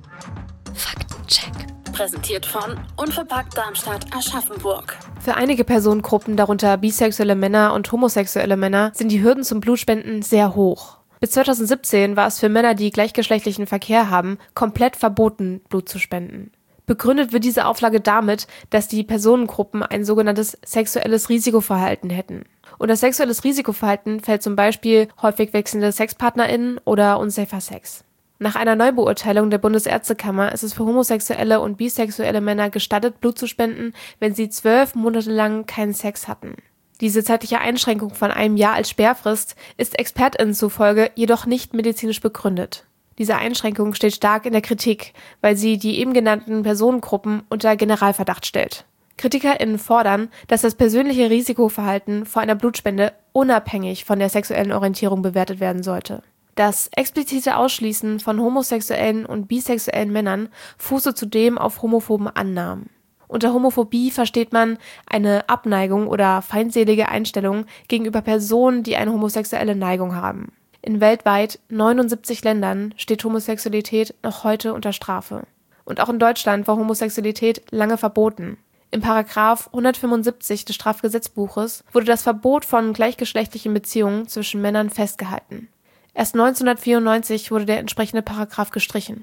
Faktencheck. Präsentiert von Unverpackt Darmstadt Aschaffenburg.
Für einige Personengruppen, darunter bisexuelle Männer und homosexuelle Männer, sind die Hürden zum Blutspenden sehr hoch. Bis zwanzig siebzehn war es für Männer, die gleichgeschlechtlichen Verkehr haben, komplett verboten, Blut zu spenden. Begründet wird diese Auflage damit, dass die Personengruppen ein sogenanntes sexuelles Risikoverhalten hätten. Unter sexuelles Risikoverhalten fällt zum Beispiel häufig wechselnde SexpartnerInnen oder unsafer Sex. Nach einer Neubeurteilung der Bundesärztekammer ist es für homosexuelle und bisexuelle Männer gestattet, Blut zu spenden, wenn sie zwölf Monate lang keinen Sex hatten. Diese zeitliche Einschränkung von einem Jahr als Sperrfrist ist ExpertInnen zufolge jedoch nicht medizinisch begründet. Diese Einschränkung steht stark in der Kritik, weil sie die eben genannten Personengruppen unter Generalverdacht stellt. KritikerInnen fordern, dass das persönliche Risikoverhalten vor einer Blutspende unabhängig von der sexuellen Orientierung bewertet werden sollte. Das explizite Ausschließen von homosexuellen und bisexuellen Männern fuße zudem auf homophoben Annahmen. Unter Homophobie versteht man eine Abneigung oder feindselige Einstellung gegenüber Personen, die eine homosexuelle Neigung haben. In weltweit neunundsiebzig Ländern steht Homosexualität noch heute unter Strafe. Und auch in Deutschland war Homosexualität lange verboten. Im Paragraph hundertfünfundsiebzig des Strafgesetzbuches wurde das Verbot von gleichgeschlechtlichen Beziehungen zwischen Männern festgehalten. Erst neunzehnhundertvierundneunzig wurde der entsprechende Paragraph gestrichen.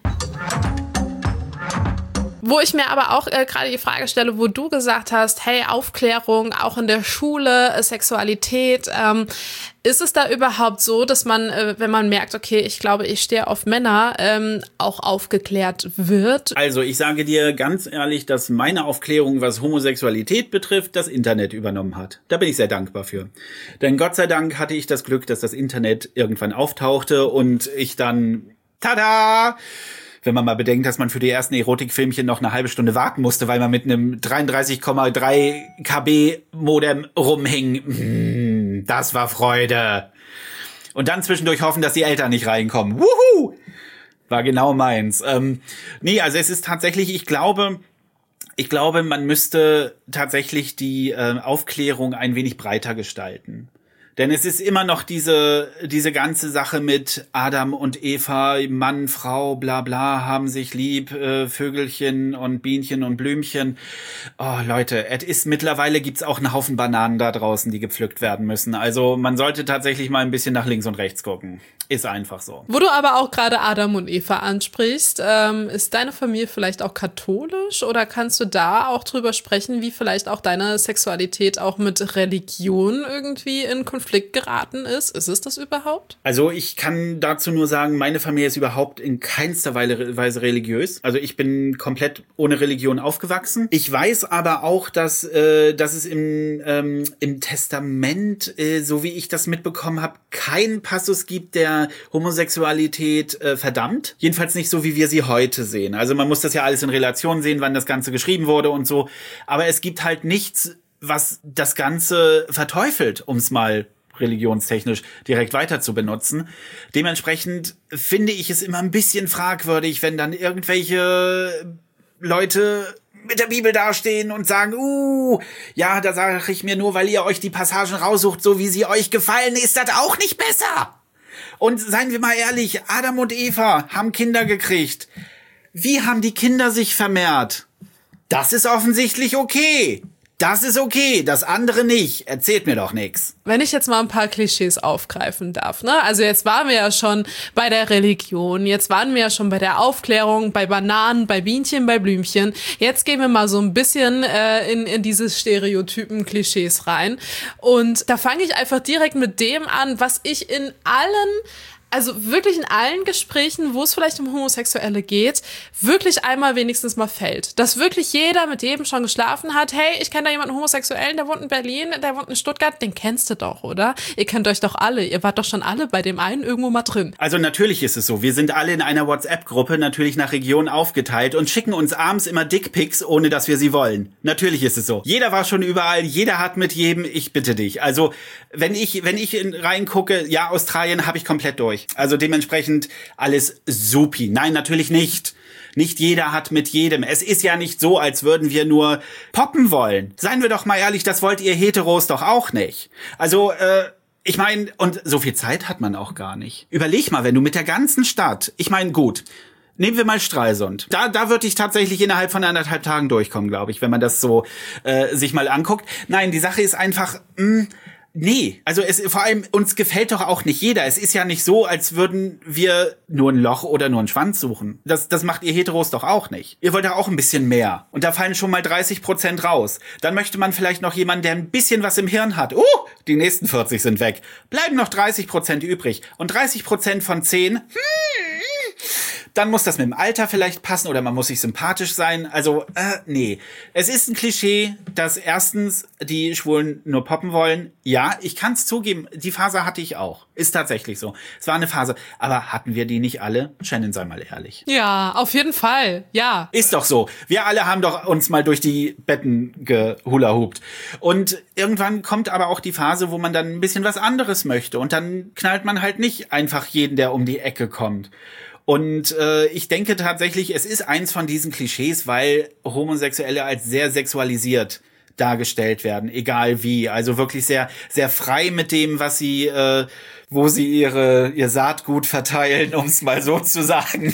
Wo ich mir aber auch äh, gerade die Frage stelle, wo du gesagt hast, hey, Aufklärung, auch in der Schule, äh, Sexualität, ähm, ist es da überhaupt so, dass man, äh, wenn man merkt, okay, ich glaube, ich stehe auf Männer, ähm, auch aufgeklärt wird?
Also ich sage dir ganz ehrlich, dass meine Aufklärung, was Homosexualität betrifft, das Internet übernommen hat. Da bin ich sehr dankbar für. Denn Gott sei Dank hatte ich das Glück, dass das Internet irgendwann auftauchte und ich dann, tada! Wenn man mal bedenkt, dass man für die ersten Erotikfilmchen noch eine halbe Stunde warten musste, weil man mit einem dreiunddreißig Komma drei Kilobyte Modem rumhing. Das war Freude. Und dann zwischendurch hoffen, dass die Eltern nicht reinkommen. Wuhu! War genau meins. Ähm, nee, also es ist tatsächlich, ich glaube, ich glaube, man müsste tatsächlich die äh, Aufklärung ein wenig breiter gestalten. Denn es ist immer noch diese diese ganze Sache mit Adam und Eva, Mann, Frau, bla bla, haben sich lieb, äh, Vögelchen und Bienchen und Blümchen. Oh Leute, es ist mittlerweile gibt's auch einen Haufen Bananen da draußen, die gepflückt werden müssen. Also man sollte tatsächlich mal ein bisschen nach links und rechts gucken. Ist einfach so.
Wo du aber auch gerade Adam und Eva ansprichst, ähm, ist deine Familie vielleicht auch katholisch oder kannst du da auch drüber sprechen, wie vielleicht auch deine Sexualität auch mit Religion irgendwie in Konflikt geraten ist? Ist es das überhaupt?
Also ich kann dazu nur sagen, meine Familie ist überhaupt in keinster Weise religiös. Also ich bin komplett ohne Religion aufgewachsen. Ich weiß aber auch, dass, äh, dass es im, ähm, im Testament, äh, so wie ich das mitbekommen habe, keinen Passus gibt, der Homosexualität äh, verdammt. Jedenfalls nicht so, wie wir sie heute sehen. Also man muss das ja alles in Relation sehen, wann das Ganze geschrieben wurde und so. Aber es gibt halt nichts, was das Ganze verteufelt, um es mal religionstechnisch direkt weiter zu benutzen. Dementsprechend finde ich es immer ein bisschen fragwürdig, wenn dann irgendwelche Leute mit der Bibel dastehen und sagen, uh, ja, da sage ich mir nur, weil ihr euch die Passagen raussucht, so wie sie euch gefallen, ist das auch nicht besser. Und seien wir mal ehrlich, Adam und Eva haben Kinder gekriegt. Wie haben die Kinder sich vermehrt? Das ist offensichtlich okay. Das ist okay, das andere nicht. Erzählt mir doch nix.
Wenn ich jetzt mal ein paar Klischees aufgreifen darf, ne? Also jetzt waren wir ja schon bei der Religion, jetzt waren wir ja schon bei der Aufklärung, bei Bananen, bei Bienchen, bei Blümchen. Jetzt gehen wir mal so ein bisschen äh, in, in diese Stereotypen, Klischees rein. Und da fange ich einfach direkt mit dem an, was ich in allen also wirklich in allen Gesprächen, wo es vielleicht um Homosexuelle geht, wirklich einmal wenigstens mal fällt. Dass wirklich jeder mit jedem schon geschlafen hat. Hey, ich kenne da jemanden Homosexuellen, der wohnt in Berlin, der wohnt in Stuttgart, den kennst du doch, oder? Ihr kennt euch doch alle, ihr wart doch schon alle bei dem einen irgendwo mal drin.
Also natürlich ist es so, wir sind alle in einer WhatsApp-Gruppe natürlich nach Region aufgeteilt und schicken uns abends immer Dickpics, ohne dass wir sie wollen. Natürlich ist es so. Jeder war schon überall, jeder hat mit jedem, ich bitte dich. Also wenn ich wenn ich in, reingucke, ja, Australien habe ich komplett durch. Also dementsprechend alles supi. Nein, natürlich nicht. Nicht jeder hat mit jedem. Es ist ja nicht so, als würden wir nur poppen wollen. Seien wir doch mal ehrlich, das wollt ihr Heteros doch auch nicht. Also, äh, ich meine, und so viel Zeit hat man auch gar nicht. Überleg mal, wenn du mit der ganzen Stadt, ich meine, gut, nehmen wir mal Stralsund. Da, da würde ich tatsächlich innerhalb von anderthalb Tagen durchkommen, glaube ich, wenn man das so äh, sich mal anguckt. Nein, die Sache ist einfach, mh, nee, also es vor allem uns gefällt doch auch nicht jeder. Es ist ja nicht so, als würden wir nur ein Loch oder nur einen Schwanz suchen. Das das macht ihr Heteros doch auch nicht. Ihr wollt ja auch ein bisschen mehr. Und da fallen schon mal dreißig Prozent raus. Dann möchte man vielleicht noch jemanden, der ein bisschen was im Hirn hat. Uh, die nächsten vierzig sind weg. Bleiben noch dreißig Prozent übrig. Und dreißig Prozent von zehn, hm, dann muss das mit dem Alter vielleicht passen oder man muss sich sympathisch sein. Also, äh, nee. Es ist ein Klischee, dass erstens die Schwulen nur poppen wollen. Ja, ich kann's zugeben, die Phase hatte ich auch. Ist tatsächlich so. Es war eine Phase. Aber hatten wir die nicht alle? Shannon, sei mal ehrlich.
Ja, auf jeden Fall. Ja.
Ist doch so. Wir alle haben doch uns mal durch die Betten gehula-hupt. Und irgendwann kommt aber auch die Phase, wo man dann ein bisschen was anderes möchte. Und dann knallt man halt nicht einfach jeden, der um die Ecke kommt. Und äh, ich denke tatsächlich, es ist eins von diesen Klischees, weil Homosexuelle als sehr sexualisiert dargestellt werden, egal wie. Also wirklich sehr sehr frei mit dem, was sie, äh, wo sie ihre ihr Saatgut verteilen, um es mal so zu sagen.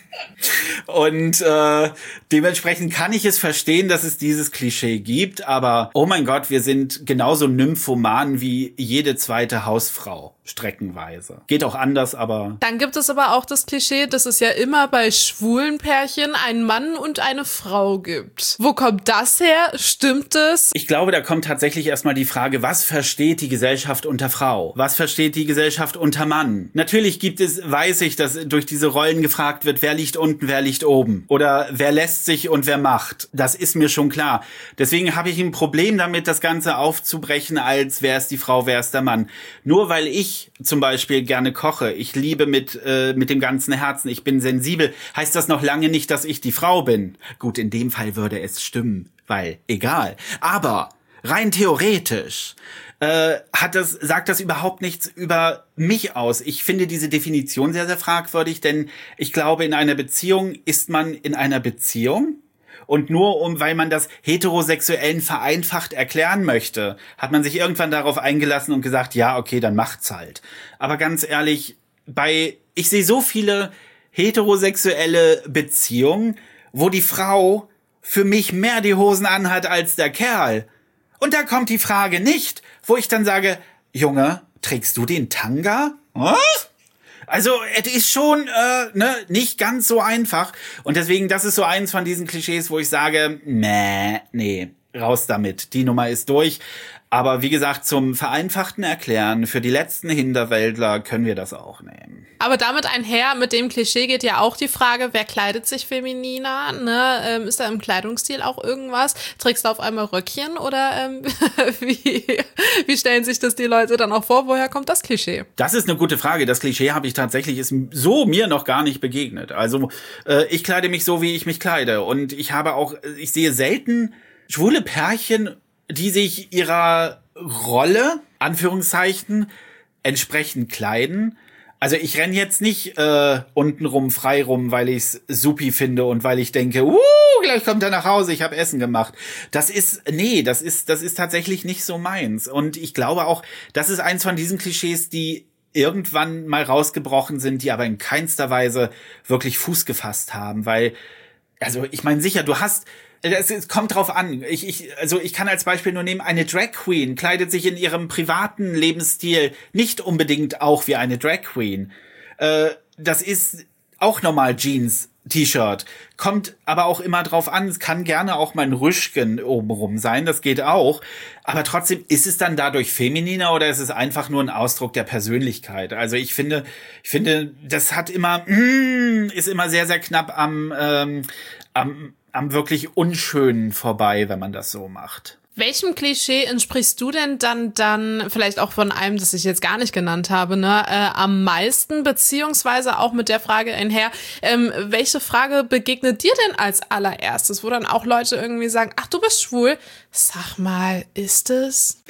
Und äh, dementsprechend kann ich es verstehen, dass es dieses Klischee gibt, aber oh mein Gott, wir sind genauso nymphoman wie jede zweite Hausfrau, streckenweise. Geht auch anders, aber...
Dann gibt es aber auch das Klischee, dass es ja immer bei schwulen Pärchen einen Mann und eine Frau gibt. Wo kommt das her? Stimmt es?
Ich glaube, da kommt tatsächlich erstmal die Frage, was versteht die Gesellschaft unter Frau? Was versteht die Gesellschaft unter Mann? Natürlich gibt es, weiß ich, dass durch diese Rollen gefragt wird, wer liegt unten, wer liegt oben. Oder wer lässt sich und wer macht. Das ist mir schon klar. Deswegen habe ich ein Problem damit, das Ganze aufzubrechen, als wer ist die Frau, wer ist der Mann. Nur weil ich zum Beispiel gerne koche, ich liebe mit äh, mit dem ganzen Herzen, ich bin sensibel, heißt das noch lange nicht, dass ich die Frau bin. Gut, in dem Fall würde es stimmen, weil egal. Aber rein theoretisch äh, hat das sagt das überhaupt nichts über mich aus. Ich finde diese Definition sehr, sehr fragwürdig, denn ich glaube, in einer Beziehung ist man in einer Beziehung. Und nur um, weil man das Heterosexuellen vereinfacht erklären möchte, hat man sich irgendwann darauf eingelassen und gesagt, ja, okay, dann macht's halt. Aber ganz ehrlich, bei, ich sehe so viele heterosexuelle Beziehungen, wo die Frau für mich mehr die Hosen anhat als der Kerl. Und da kommt die Frage nicht, wo ich dann sage, Junge, trägst du den Tanga? Was? Also, es ist schon äh, ne, nicht ganz so einfach. Und deswegen, das ist so eins von diesen Klischees, wo ich sage, nee, nee, raus damit. Die Nummer ist durch. Aber wie gesagt, zum vereinfachten Erklären für die letzten Hinterwäldler können wir das auch nehmen.
Aber damit einher, mit dem Klischee geht ja auch die Frage, wer kleidet sich femininer? Ne? Ähm, ist da im Kleidungsstil auch irgendwas? Trägst du auf einmal Röckchen oder ähm, wie, wie stellen sich das die Leute dann auch vor? Woher kommt das Klischee?
Das ist eine gute Frage. Das Klischee habe ich tatsächlich, ist so mir noch gar nicht begegnet. Also äh, ich kleide mich so, wie ich mich kleide. Und ich habe auch, ich sehe selten schwule Pärchen, die sich ihrer Rolle, Anführungszeichen, entsprechend kleiden. Also ich renn jetzt nicht äh, untenrum frei rum, weil ich's supi finde und weil ich denke, uh, gleich kommt er nach Hause, ich habe Essen gemacht. Das ist, nee, das ist, das ist tatsächlich nicht so meins. Und ich glaube auch, das ist eins von diesen Klischees, die irgendwann mal rausgebrochen sind, die aber in keinster Weise wirklich Fuß gefasst haben, weil, also ich meine sicher, du hast Es, es kommt drauf an. Ich, ich, also ich kann als Beispiel nur nehmen, eine Drag Queen kleidet sich in ihrem privaten Lebensstil nicht unbedingt auch wie eine Drag Queen. Äh, das ist auch normal Jeans, T-Shirt. Kommt aber auch immer drauf an, es kann gerne auch mal ein Rüschchen obenrum sein, das geht auch. Aber trotzdem, ist es dann dadurch femininer oder ist es einfach nur ein Ausdruck der Persönlichkeit? Also ich finde, ich finde, das hat immer, mm, ist immer sehr, sehr knapp am, ähm, am, am wirklich Unschönen vorbei, wenn man das so macht.
Welchem Klischee entsprichst du denn dann, dann vielleicht auch von einem, das ich jetzt gar nicht genannt habe, ne, äh, am meisten, beziehungsweise auch mit der Frage einher, ähm, welche Frage begegnet dir denn als allererstes, wo dann auch Leute irgendwie sagen, ach, du bist schwul, sag mal, ist es?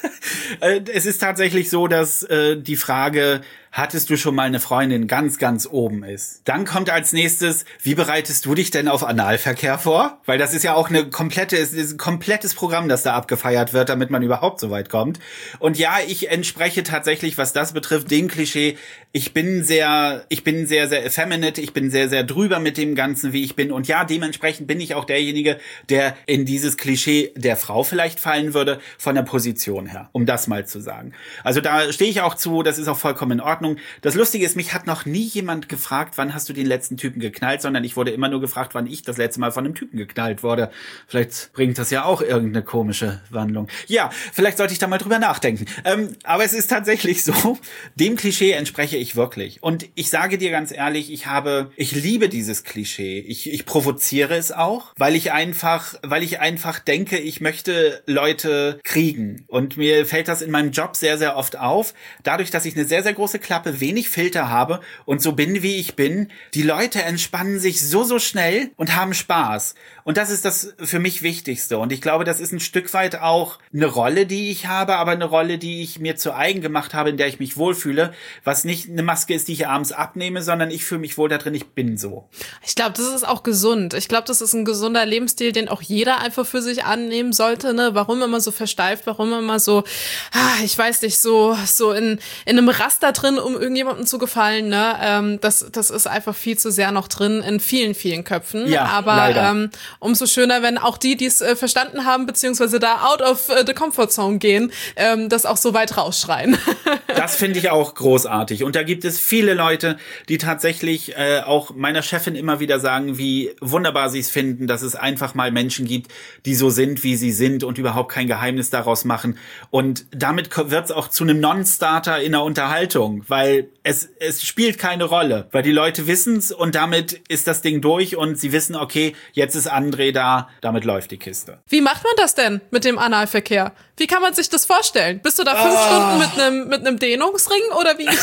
Es ist tatsächlich so, dass äh, die Frage, hattest du schon mal eine Freundin, ganz, ganz oben ist. Dann kommt als nächstes, wie bereitest du dich denn auf Analverkehr vor? Weil das ist ja auch eine komplette, es ist ein komplettes Programm, das da abgefeiert wird, damit man überhaupt so weit kommt. Und ja, ich entspreche tatsächlich, was das betrifft, dem Klischee. Ich bin sehr, ich bin sehr, sehr effeminate, ich bin sehr, sehr drüber mit dem Ganzen, wie ich bin. Und ja, dementsprechend bin ich auch derjenige, der in dieses Klischee der Frau vielleicht fallen würde, von der Position her, um das mal zu sagen. Also da stehe ich auch zu, das ist auch vollkommen in Ordnung. Das Lustige ist, mich hat noch nie jemand gefragt, wann hast du den letzten Typen geknallt, sondern ich wurde immer nur gefragt, wann ich das letzte Mal von einem Typen geknallt wurde. Vielleicht bringt das ja auch irgendeine komische Wandlung. Ja, vielleicht sollte ich da mal drüber nachdenken. Ähm, aber es ist tatsächlich so, dem Klischee entspreche ich wirklich. Und ich sage dir ganz ehrlich, ich habe, ich liebe dieses Klischee. Ich, ich provoziere es auch, weil ich einfach, weil ich einfach denke, ich möchte Leute kriegen. Und mir fällt das in meinem Job sehr, sehr oft auf. Dadurch, dass ich eine sehr, sehr große Klappe, wenig Filter habe und so bin, wie ich bin. Die Leute entspannen sich so, so schnell und haben Spaß. Und das ist das für mich Wichtigste. Und ich glaube, das ist ein Stück weit auch eine Rolle, die ich habe, aber eine Rolle, die ich mir zu eigen gemacht habe, in der ich mich wohlfühle, was nicht eine Maske ist, die ich abends abnehme, sondern ich fühle mich wohl da drin, ich bin so.
Ich glaube, das ist auch gesund. Ich glaube, das ist ein gesunder Lebensstil, den auch jeder einfach für sich annehmen sollte. Ne? Warum immer so versteift, warum immer so, ah, ich weiß nicht, so so in in einem Raster drin, um irgendjemandem zu gefallen, ne? Ähm, das, das ist einfach viel zu sehr noch drin in vielen, vielen Köpfen.
Ja,
aber ähm, umso schöner, wenn auch die, die es äh, verstanden haben, beziehungsweise da out of äh, the comfort zone gehen, ähm, das auch so weit rausschreien.
Das finde ich auch großartig. Und da gibt es viele Leute, die tatsächlich äh, auch meiner Chefin immer wieder sagen, wie wunderbar sie es finden, dass es einfach mal Menschen gibt, die so sind, wie sie sind und überhaupt kein Geheimnis daraus machen. Und damit wird es auch zu einem Non-Starter in der Unterhaltung, weil es es spielt keine Rolle, weil die Leute wissen's und damit ist das Ding durch und sie wissen, okay, jetzt ist André da, damit läuft die Kiste.
Wie macht man das denn mit dem Analverkehr? Wie kann man sich das vorstellen? Bist du da fünf oh. Stunden mit einem mit einem Dehnungsring oder wie?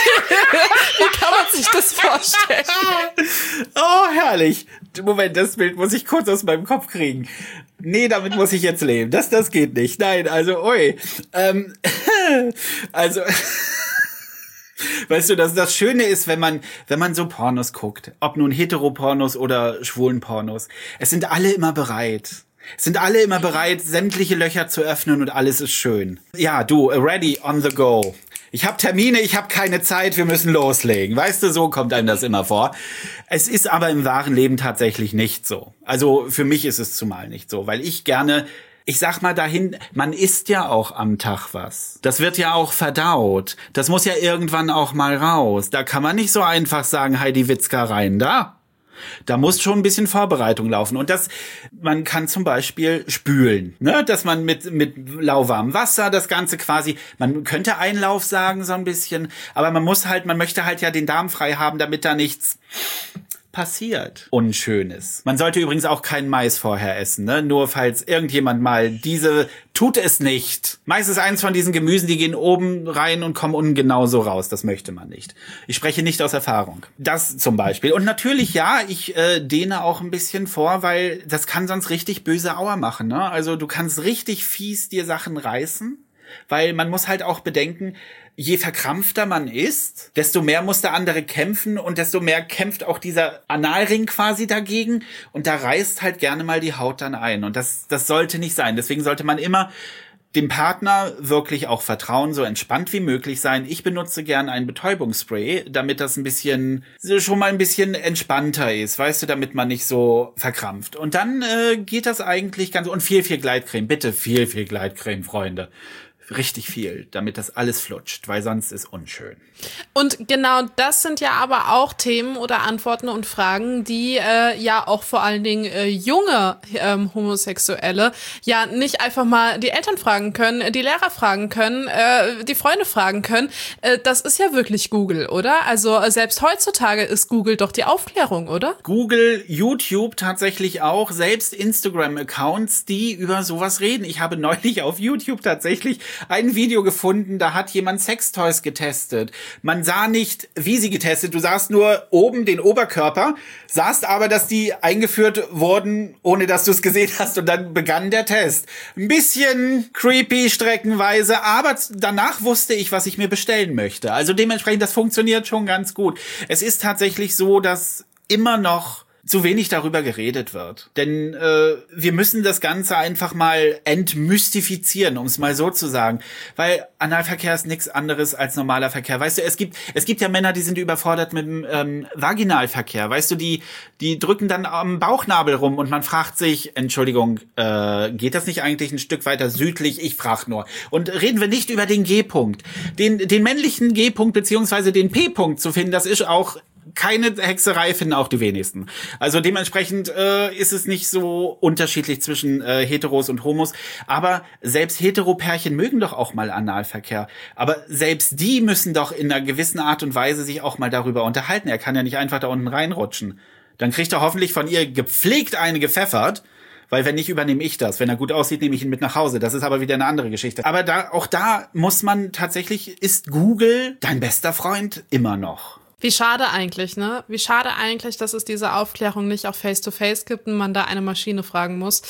Wie kann man sich das vorstellen?
Oh, herrlich. Moment, das Bild muss ich kurz aus meinem Kopf kriegen. Nee, damit muss ich jetzt leben. Das, das geht nicht. Nein, also, ui. Ähm, also... Weißt du, dass das Schöne ist, wenn man, wenn man so Pornos guckt, ob nun Heteropornos oder schwulen Pornos, es sind alle immer bereit. Es sind alle immer bereit, sämtliche Löcher zu öffnen und alles ist schön. Ja, du, ready, on the go. Ich habe Termine, ich habe keine Zeit, wir müssen loslegen. Weißt du, so kommt einem das immer vor. Es ist aber im wahren Leben tatsächlich nicht so. Also für mich ist es zumal nicht so, weil ich gerne... Ich sag mal dahin, man isst ja auch am Tag was. Das wird ja auch verdaut. Das muss ja irgendwann auch mal raus. Da kann man nicht so einfach sagen, Heidi Witzka rein da. Da muss schon ein bisschen Vorbereitung laufen. Und das, man kann zum Beispiel spülen, ne? Dass man mit, mit lauwarmem Wasser das Ganze quasi, man könnte Einlauf sagen so ein bisschen, aber man muss halt, man möchte halt ja den Darm frei haben, damit da nichts passiert Unschönes. Man sollte übrigens auch keinen Mais vorher essen, ne? Nur falls irgendjemand mal diese, tut es nicht. Mais ist eins von diesen Gemüsen, die gehen oben rein und kommen unten genauso raus. Das möchte man nicht. Ich spreche nicht aus Erfahrung. Das zum Beispiel. Und natürlich, ja, ich äh, dehne auch ein bisschen vor, weil das kann sonst richtig böse Auer machen, ne? Also du kannst richtig fies dir Sachen reißen. Weil man muss halt auch bedenken, je verkrampfter man ist, desto mehr muss der andere kämpfen und desto mehr kämpft auch dieser Analring quasi dagegen und da reißt halt gerne mal die Haut dann ein und das, das sollte nicht sein. Deswegen sollte man immer dem Partner wirklich auch vertrauen, so entspannt wie möglich sein. Ich benutze gern ein Betäubungsspray, damit das ein bisschen, schon mal ein bisschen entspannter ist, weißt du, damit man nicht so verkrampft. Und dann äh, geht das eigentlich ganz, und viel, viel Gleitcreme, bitte viel, viel Gleitcreme, Freunde. richtig viel, damit das alles flutscht, weil sonst ist unschön.
Und genau das sind ja aber auch Themen oder Antworten und Fragen, die äh, ja auch vor allen Dingen äh, junge ähm, Homosexuelle ja nicht einfach mal die Eltern fragen können, die Lehrer fragen können, äh, die Freunde fragen können. Äh, das ist ja wirklich Google, oder? Also äh, selbst heutzutage ist Google doch die Aufklärung, oder?
Google, YouTube tatsächlich auch, selbst Instagram-Accounts, die über sowas reden. Ich habe neulich auf YouTube tatsächlich ein Video gefunden, da hat jemand Sextoys getestet. Man sah nicht, wie sie getestet, du sahst nur oben den Oberkörper, sahst aber, dass die eingeführt wurden, ohne dass du es gesehen hast, und dann begann der Test. Ein bisschen creepy streckenweise, aber danach wusste ich, was ich mir bestellen möchte. Also dementsprechend, das funktioniert schon ganz gut. Es ist tatsächlich so, dass immer noch zu wenig darüber geredet wird. Denn äh, wir müssen das Ganze einfach mal entmystifizieren, um es mal so zu sagen. Weil Analverkehr ist nichts anderes als normaler Verkehr. Weißt du, es gibt es gibt ja Männer, die sind überfordert mit dem ähm, Vaginalverkehr. Weißt du, die die drücken dann am Bauchnabel rum und man fragt sich, Entschuldigung, äh, geht das nicht eigentlich ein Stück weiter südlich? Ich frag nur. Und reden wir nicht über den G-Punkt. Den, den männlichen G-Punkt beziehungsweise den P-Punkt zu finden, das ist auch keine Hexerei, finden auch die wenigsten. Also dementsprechend äh, ist es nicht so unterschiedlich zwischen äh, Heteros und Homos. Aber selbst Heteropärchen mögen doch auch mal Analverkehr. Aber selbst die müssen doch in einer gewissen Art und Weise sich auch mal darüber unterhalten. Er kann ja nicht einfach da unten reinrutschen. Dann kriegt er hoffentlich von ihr gepflegt eine gepfeffert. Weil wenn nicht, übernehme ich das. Wenn er gut aussieht, nehme ich ihn mit nach Hause. Das ist aber wieder eine andere Geschichte. Aber da, auch da muss man tatsächlich, ist Google dein bester Freund immer noch.
Wie schade eigentlich, ne? Wie schade eigentlich, dass es diese Aufklärung nicht auch face-to-face gibt und man da eine Maschine fragen muss.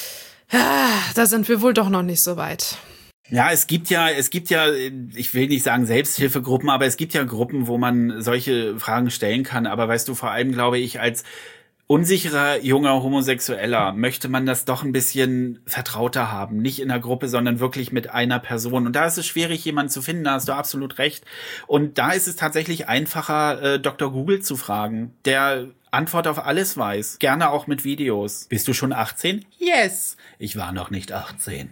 Da sind wir wohl doch noch nicht so weit.
Ja, es gibt ja, es gibt ja, ich will nicht sagen Selbsthilfegruppen, aber es gibt ja Gruppen, wo man solche Fragen stellen kann. Aber weißt du, vor allem glaube ich, als unsicherer junger Homosexueller möchte man das doch ein bisschen vertrauter haben. Nicht in einer Gruppe, sondern wirklich mit einer Person. Und da ist es schwierig, jemanden zu finden, da hast du absolut recht. Und da ist es tatsächlich einfacher, äh, Doktor Google zu fragen, der Antwort auf alles weiß. Gerne auch mit Videos. Bist du schon achtzehn? Yes. Ich war noch nicht achtzehn.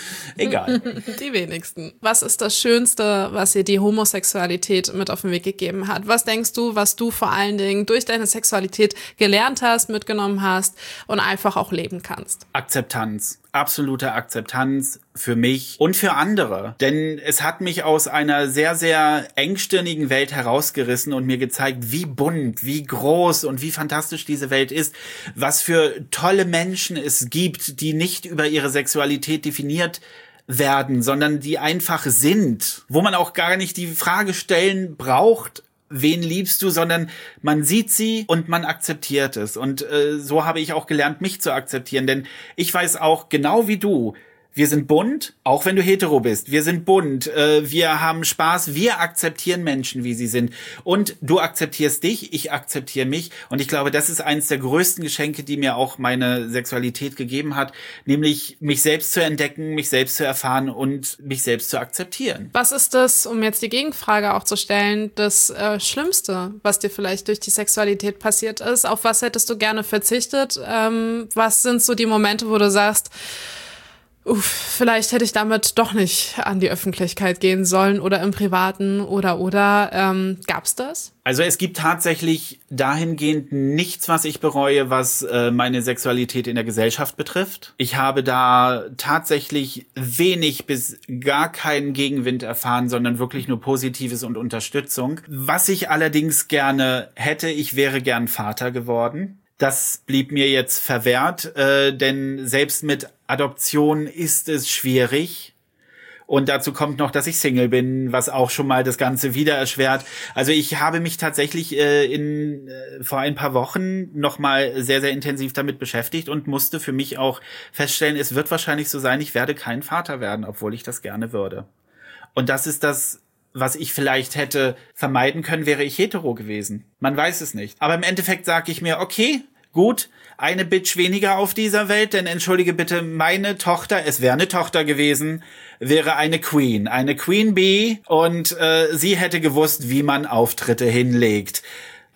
Egal.
Die wenigsten. Was ist das Schönste, was dir die Homosexualität mit auf den Weg gegeben hat? Was denkst du, was du vor allen Dingen durch deine Sexualität gelernt hast, mitgenommen hast und einfach auch leben kannst?
Akzeptanz. Absolute Akzeptanz für mich und für andere. Denn es hat mich aus einer sehr, sehr engstirnigen Welt herausgerissen und mir gezeigt, wie bunt, wie groß und wie fantastisch diese Welt ist. Was für tolle Menschen es gibt, die nicht über ihre Sexualität definiert werden, sondern die einfach sind. Wo man auch gar nicht die Frage stellen braucht, wen liebst du, sondern man sieht sie und man akzeptiert es. Und äh, so habe ich auch gelernt, mich zu akzeptieren. Denn ich weiß auch, genau wie du, wir sind bunt, auch wenn du hetero bist. Wir sind bunt, äh, wir haben Spaß, wir akzeptieren Menschen, wie sie sind. Und du akzeptierst dich, ich akzeptiere mich. Und ich glaube, das ist eines der größten Geschenke, die mir auch meine Sexualität gegeben hat. Nämlich mich selbst zu entdecken, mich selbst zu erfahren und mich selbst zu akzeptieren.
Was ist das, um jetzt die Gegenfrage auch zu stellen, das äh, Schlimmste, was dir vielleicht durch die Sexualität passiert ist? Auf was hättest du gerne verzichtet? Ähm, was sind so die Momente, wo du sagst, Uff, vielleicht hätte ich damit doch nicht an die Öffentlichkeit gehen sollen oder im Privaten oder oder ähm, gab's das?
Also es gibt tatsächlich dahingehend nichts, was ich bereue, was äh, meine Sexualität in der Gesellschaft betrifft. Ich habe da tatsächlich wenig bis gar keinen Gegenwind erfahren, sondern wirklich nur Positives und Unterstützung. Was ich allerdings gerne hätte, ich wäre gern Vater geworden. Das blieb mir jetzt verwehrt, äh, denn selbst mit Adoption ist es schwierig. Und dazu kommt noch, dass ich Single bin, was auch schon mal das Ganze wieder erschwert. Also ich habe mich tatsächlich äh, in äh, vor ein paar Wochen noch mal sehr, sehr intensiv damit beschäftigt und musste für mich auch feststellen, es wird wahrscheinlich so sein, ich werde kein Vater werden, obwohl ich das gerne würde. Und das ist das, was ich vielleicht hätte vermeiden können, wäre ich hetero gewesen. Man weiß es nicht. Aber im Endeffekt sage ich mir, okay, gut, eine Bitch weniger auf dieser Welt, denn entschuldige bitte, meine Tochter, es wäre eine Tochter gewesen, wäre eine Queen, eine Queen Bee und äh, sie hätte gewusst, wie man Auftritte hinlegt.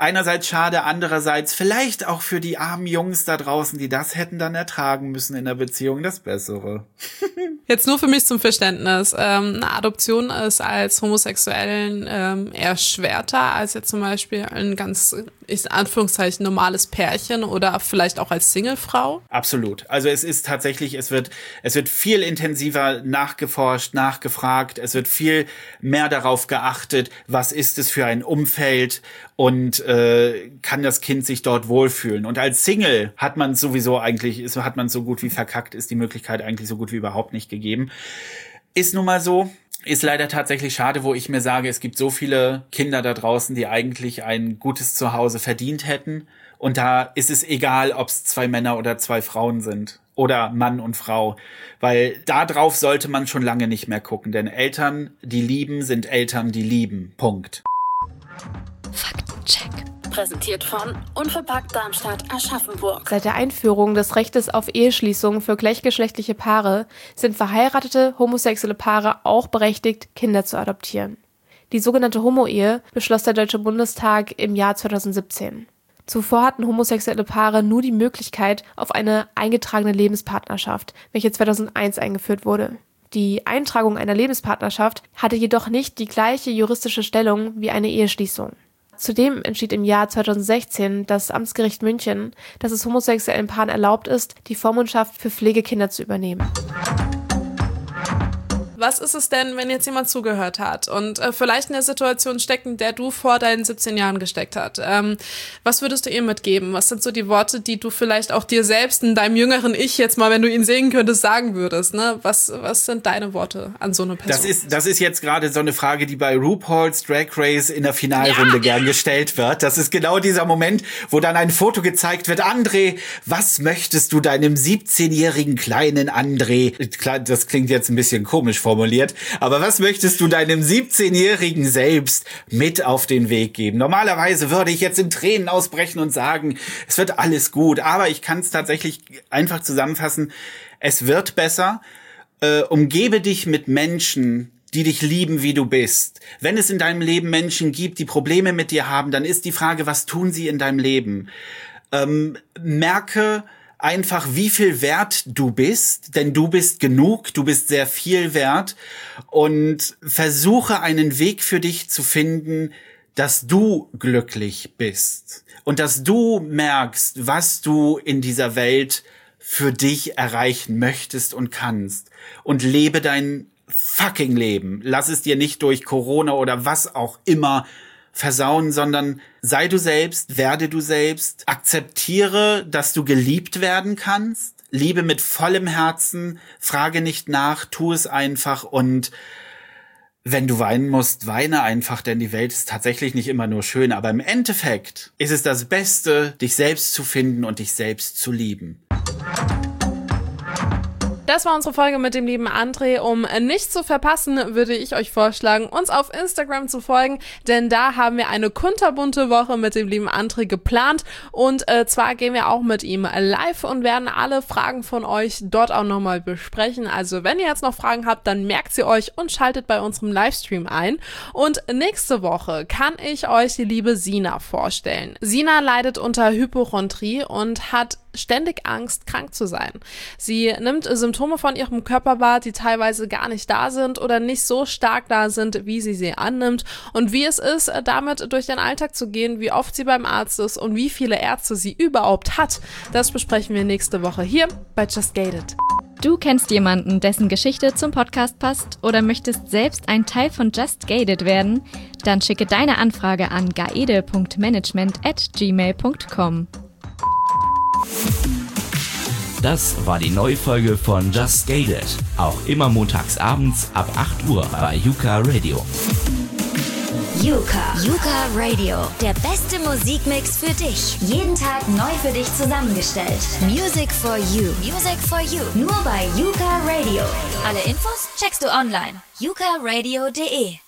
einerseits schade, andererseits vielleicht auch für die armen Jungs da draußen, die das hätten dann ertragen müssen in der Beziehung, das Bessere.
Jetzt nur für mich zum Verständnis. Ähm, eine Adoption ist als Homosexuellen ähm, erschwerter als jetzt zum Beispiel ein ganz, in Anführungszeichen, normales Pärchen oder vielleicht auch als Singlefrau?
Absolut. Also es ist tatsächlich, es wird, es wird viel intensiver nachgeforscht, nachgefragt, es wird viel mehr darauf geachtet, was ist es für ein Umfeld und äh, kann das Kind sich dort wohlfühlen. Und als Single hat man sowieso eigentlich, ist, hat man so gut wie verkackt, ist die Möglichkeit eigentlich so gut wie überhaupt nicht gegeben. Ist nun mal so, ist leider tatsächlich schade, wo ich mir sage, es gibt so viele Kinder da draußen, die eigentlich ein gutes Zuhause verdient hätten. Und da ist es egal, ob es zwei Männer oder zwei Frauen sind. Oder Mann und Frau. Weil da drauf sollte man schon lange nicht mehr gucken. Denn Eltern, die lieben, sind Eltern, die lieben. Punkt.
Faktencheck. Präsentiert von Unverpackt Darmstadt Aschaffenburg.
Seit der Einführung des Rechtes auf Eheschließung für gleichgeschlechtliche Paare sind verheiratete homosexuelle Paare auch berechtigt, Kinder zu adoptieren. Die sogenannte Homo-Ehe beschloss der Deutsche Bundestag im Jahr zweitausendsiebzehn. Zuvor hatten homosexuelle Paare nur die Möglichkeit auf eine eingetragene Lebenspartnerschaft, welche zweitausendeins eingeführt wurde. Die Eintragung einer Lebenspartnerschaft hatte jedoch nicht die gleiche juristische Stellung wie eine Eheschließung. Zudem entschied im Jahr zweitausendsechzehn das Amtsgericht München, dass es homosexuellen Paaren erlaubt ist, die Vormundschaft für Pflegekinder zu übernehmen.
Was ist es denn, wenn jetzt jemand zugehört hat und äh, vielleicht in der Situation steckt, in der du vor deinen siebzehn Jahren gesteckt hast? Ähm, was würdest du ihm mitgeben? Was sind so die Worte, die du vielleicht auch dir selbst in deinem jüngeren Ich jetzt mal, wenn du ihn sehen könntest, sagen würdest? Ne? Was, was sind deine Worte an so eine Person?
Das ist, das ist jetzt gerade so eine Frage, die bei RuPaul's Drag Race in der Finalrunde ja. gern gestellt wird. Das ist genau dieser Moment, wo dann ein Foto gezeigt wird. André, was möchtest du deinem siebzehnjährigen kleinen André? Das klingt jetzt ein bisschen komisch formuliert. Aber was möchtest du deinem siebzehnjährigen selbst mit auf den Weg geben? Normalerweise würde ich jetzt in Tränen ausbrechen und sagen, es wird alles gut. Aber ich kann es tatsächlich einfach zusammenfassen. Es wird besser. Äh, umgebe dich mit Menschen, die dich lieben, wie du bist. Wenn es in deinem Leben Menschen gibt, die Probleme mit dir haben, dann ist die Frage, was tun sie in deinem Leben? Ähm, merke einfach, wie viel wert du bist, denn du bist genug, du bist sehr viel wert und versuche einen Weg für dich zu finden, dass du glücklich bist und dass du merkst, was du in dieser Welt für dich erreichen möchtest und kannst und lebe dein fucking Leben. Lass es dir nicht durch Corona oder was auch immer versauen, sondern sei du selbst, werde du selbst, akzeptiere, dass du geliebt werden kannst, liebe mit vollem Herzen, frage nicht nach, tu es einfach und wenn du weinen musst, weine einfach, denn die Welt ist tatsächlich nicht immer nur schön, aber im Endeffekt ist es das Beste, dich selbst zu finden und dich selbst zu lieben.
Das war unsere Folge mit dem lieben André. Um nichts zu verpassen, würde ich euch vorschlagen, uns auf Instagram zu folgen, denn da haben wir eine kunterbunte Woche mit dem lieben André geplant und äh, zwar gehen wir auch mit ihm live und werden alle Fragen von euch dort auch nochmal besprechen. Also wenn ihr jetzt noch Fragen habt, dann merkt sie euch und schaltet bei unserem Livestream ein. Und nächste Woche kann ich euch die liebe Sina vorstellen. Sina leidet unter Hypochondrie und hat ständig Angst, krank zu sein. Sie nimmt Symptome von ihrem Körper wahr, die teilweise gar nicht da sind oder nicht so stark da sind, wie sie sie annimmt und wie es ist, damit durch den Alltag zu gehen, wie oft sie beim Arzt ist und wie viele Ärzte sie überhaupt hat. Das besprechen wir nächste Woche hier bei Just Gated.
Du kennst jemanden, dessen Geschichte zum Podcast passt oder möchtest selbst ein Teil von Just Gated werden? Dann schicke deine Anfrage an gaede punkt management at gmail punkt com.
Das war die neue Folge von Just Gated. Auch immer montags abends ab acht Uhr bei Yuka Radio.
Yuka. Yuka Radio. Der beste Musikmix für dich. Jeden Tag neu für dich zusammengestellt. Music for you. Music for you. Nur bei Yuka Radio. Alle Infos checkst du online. yuka radio punkt de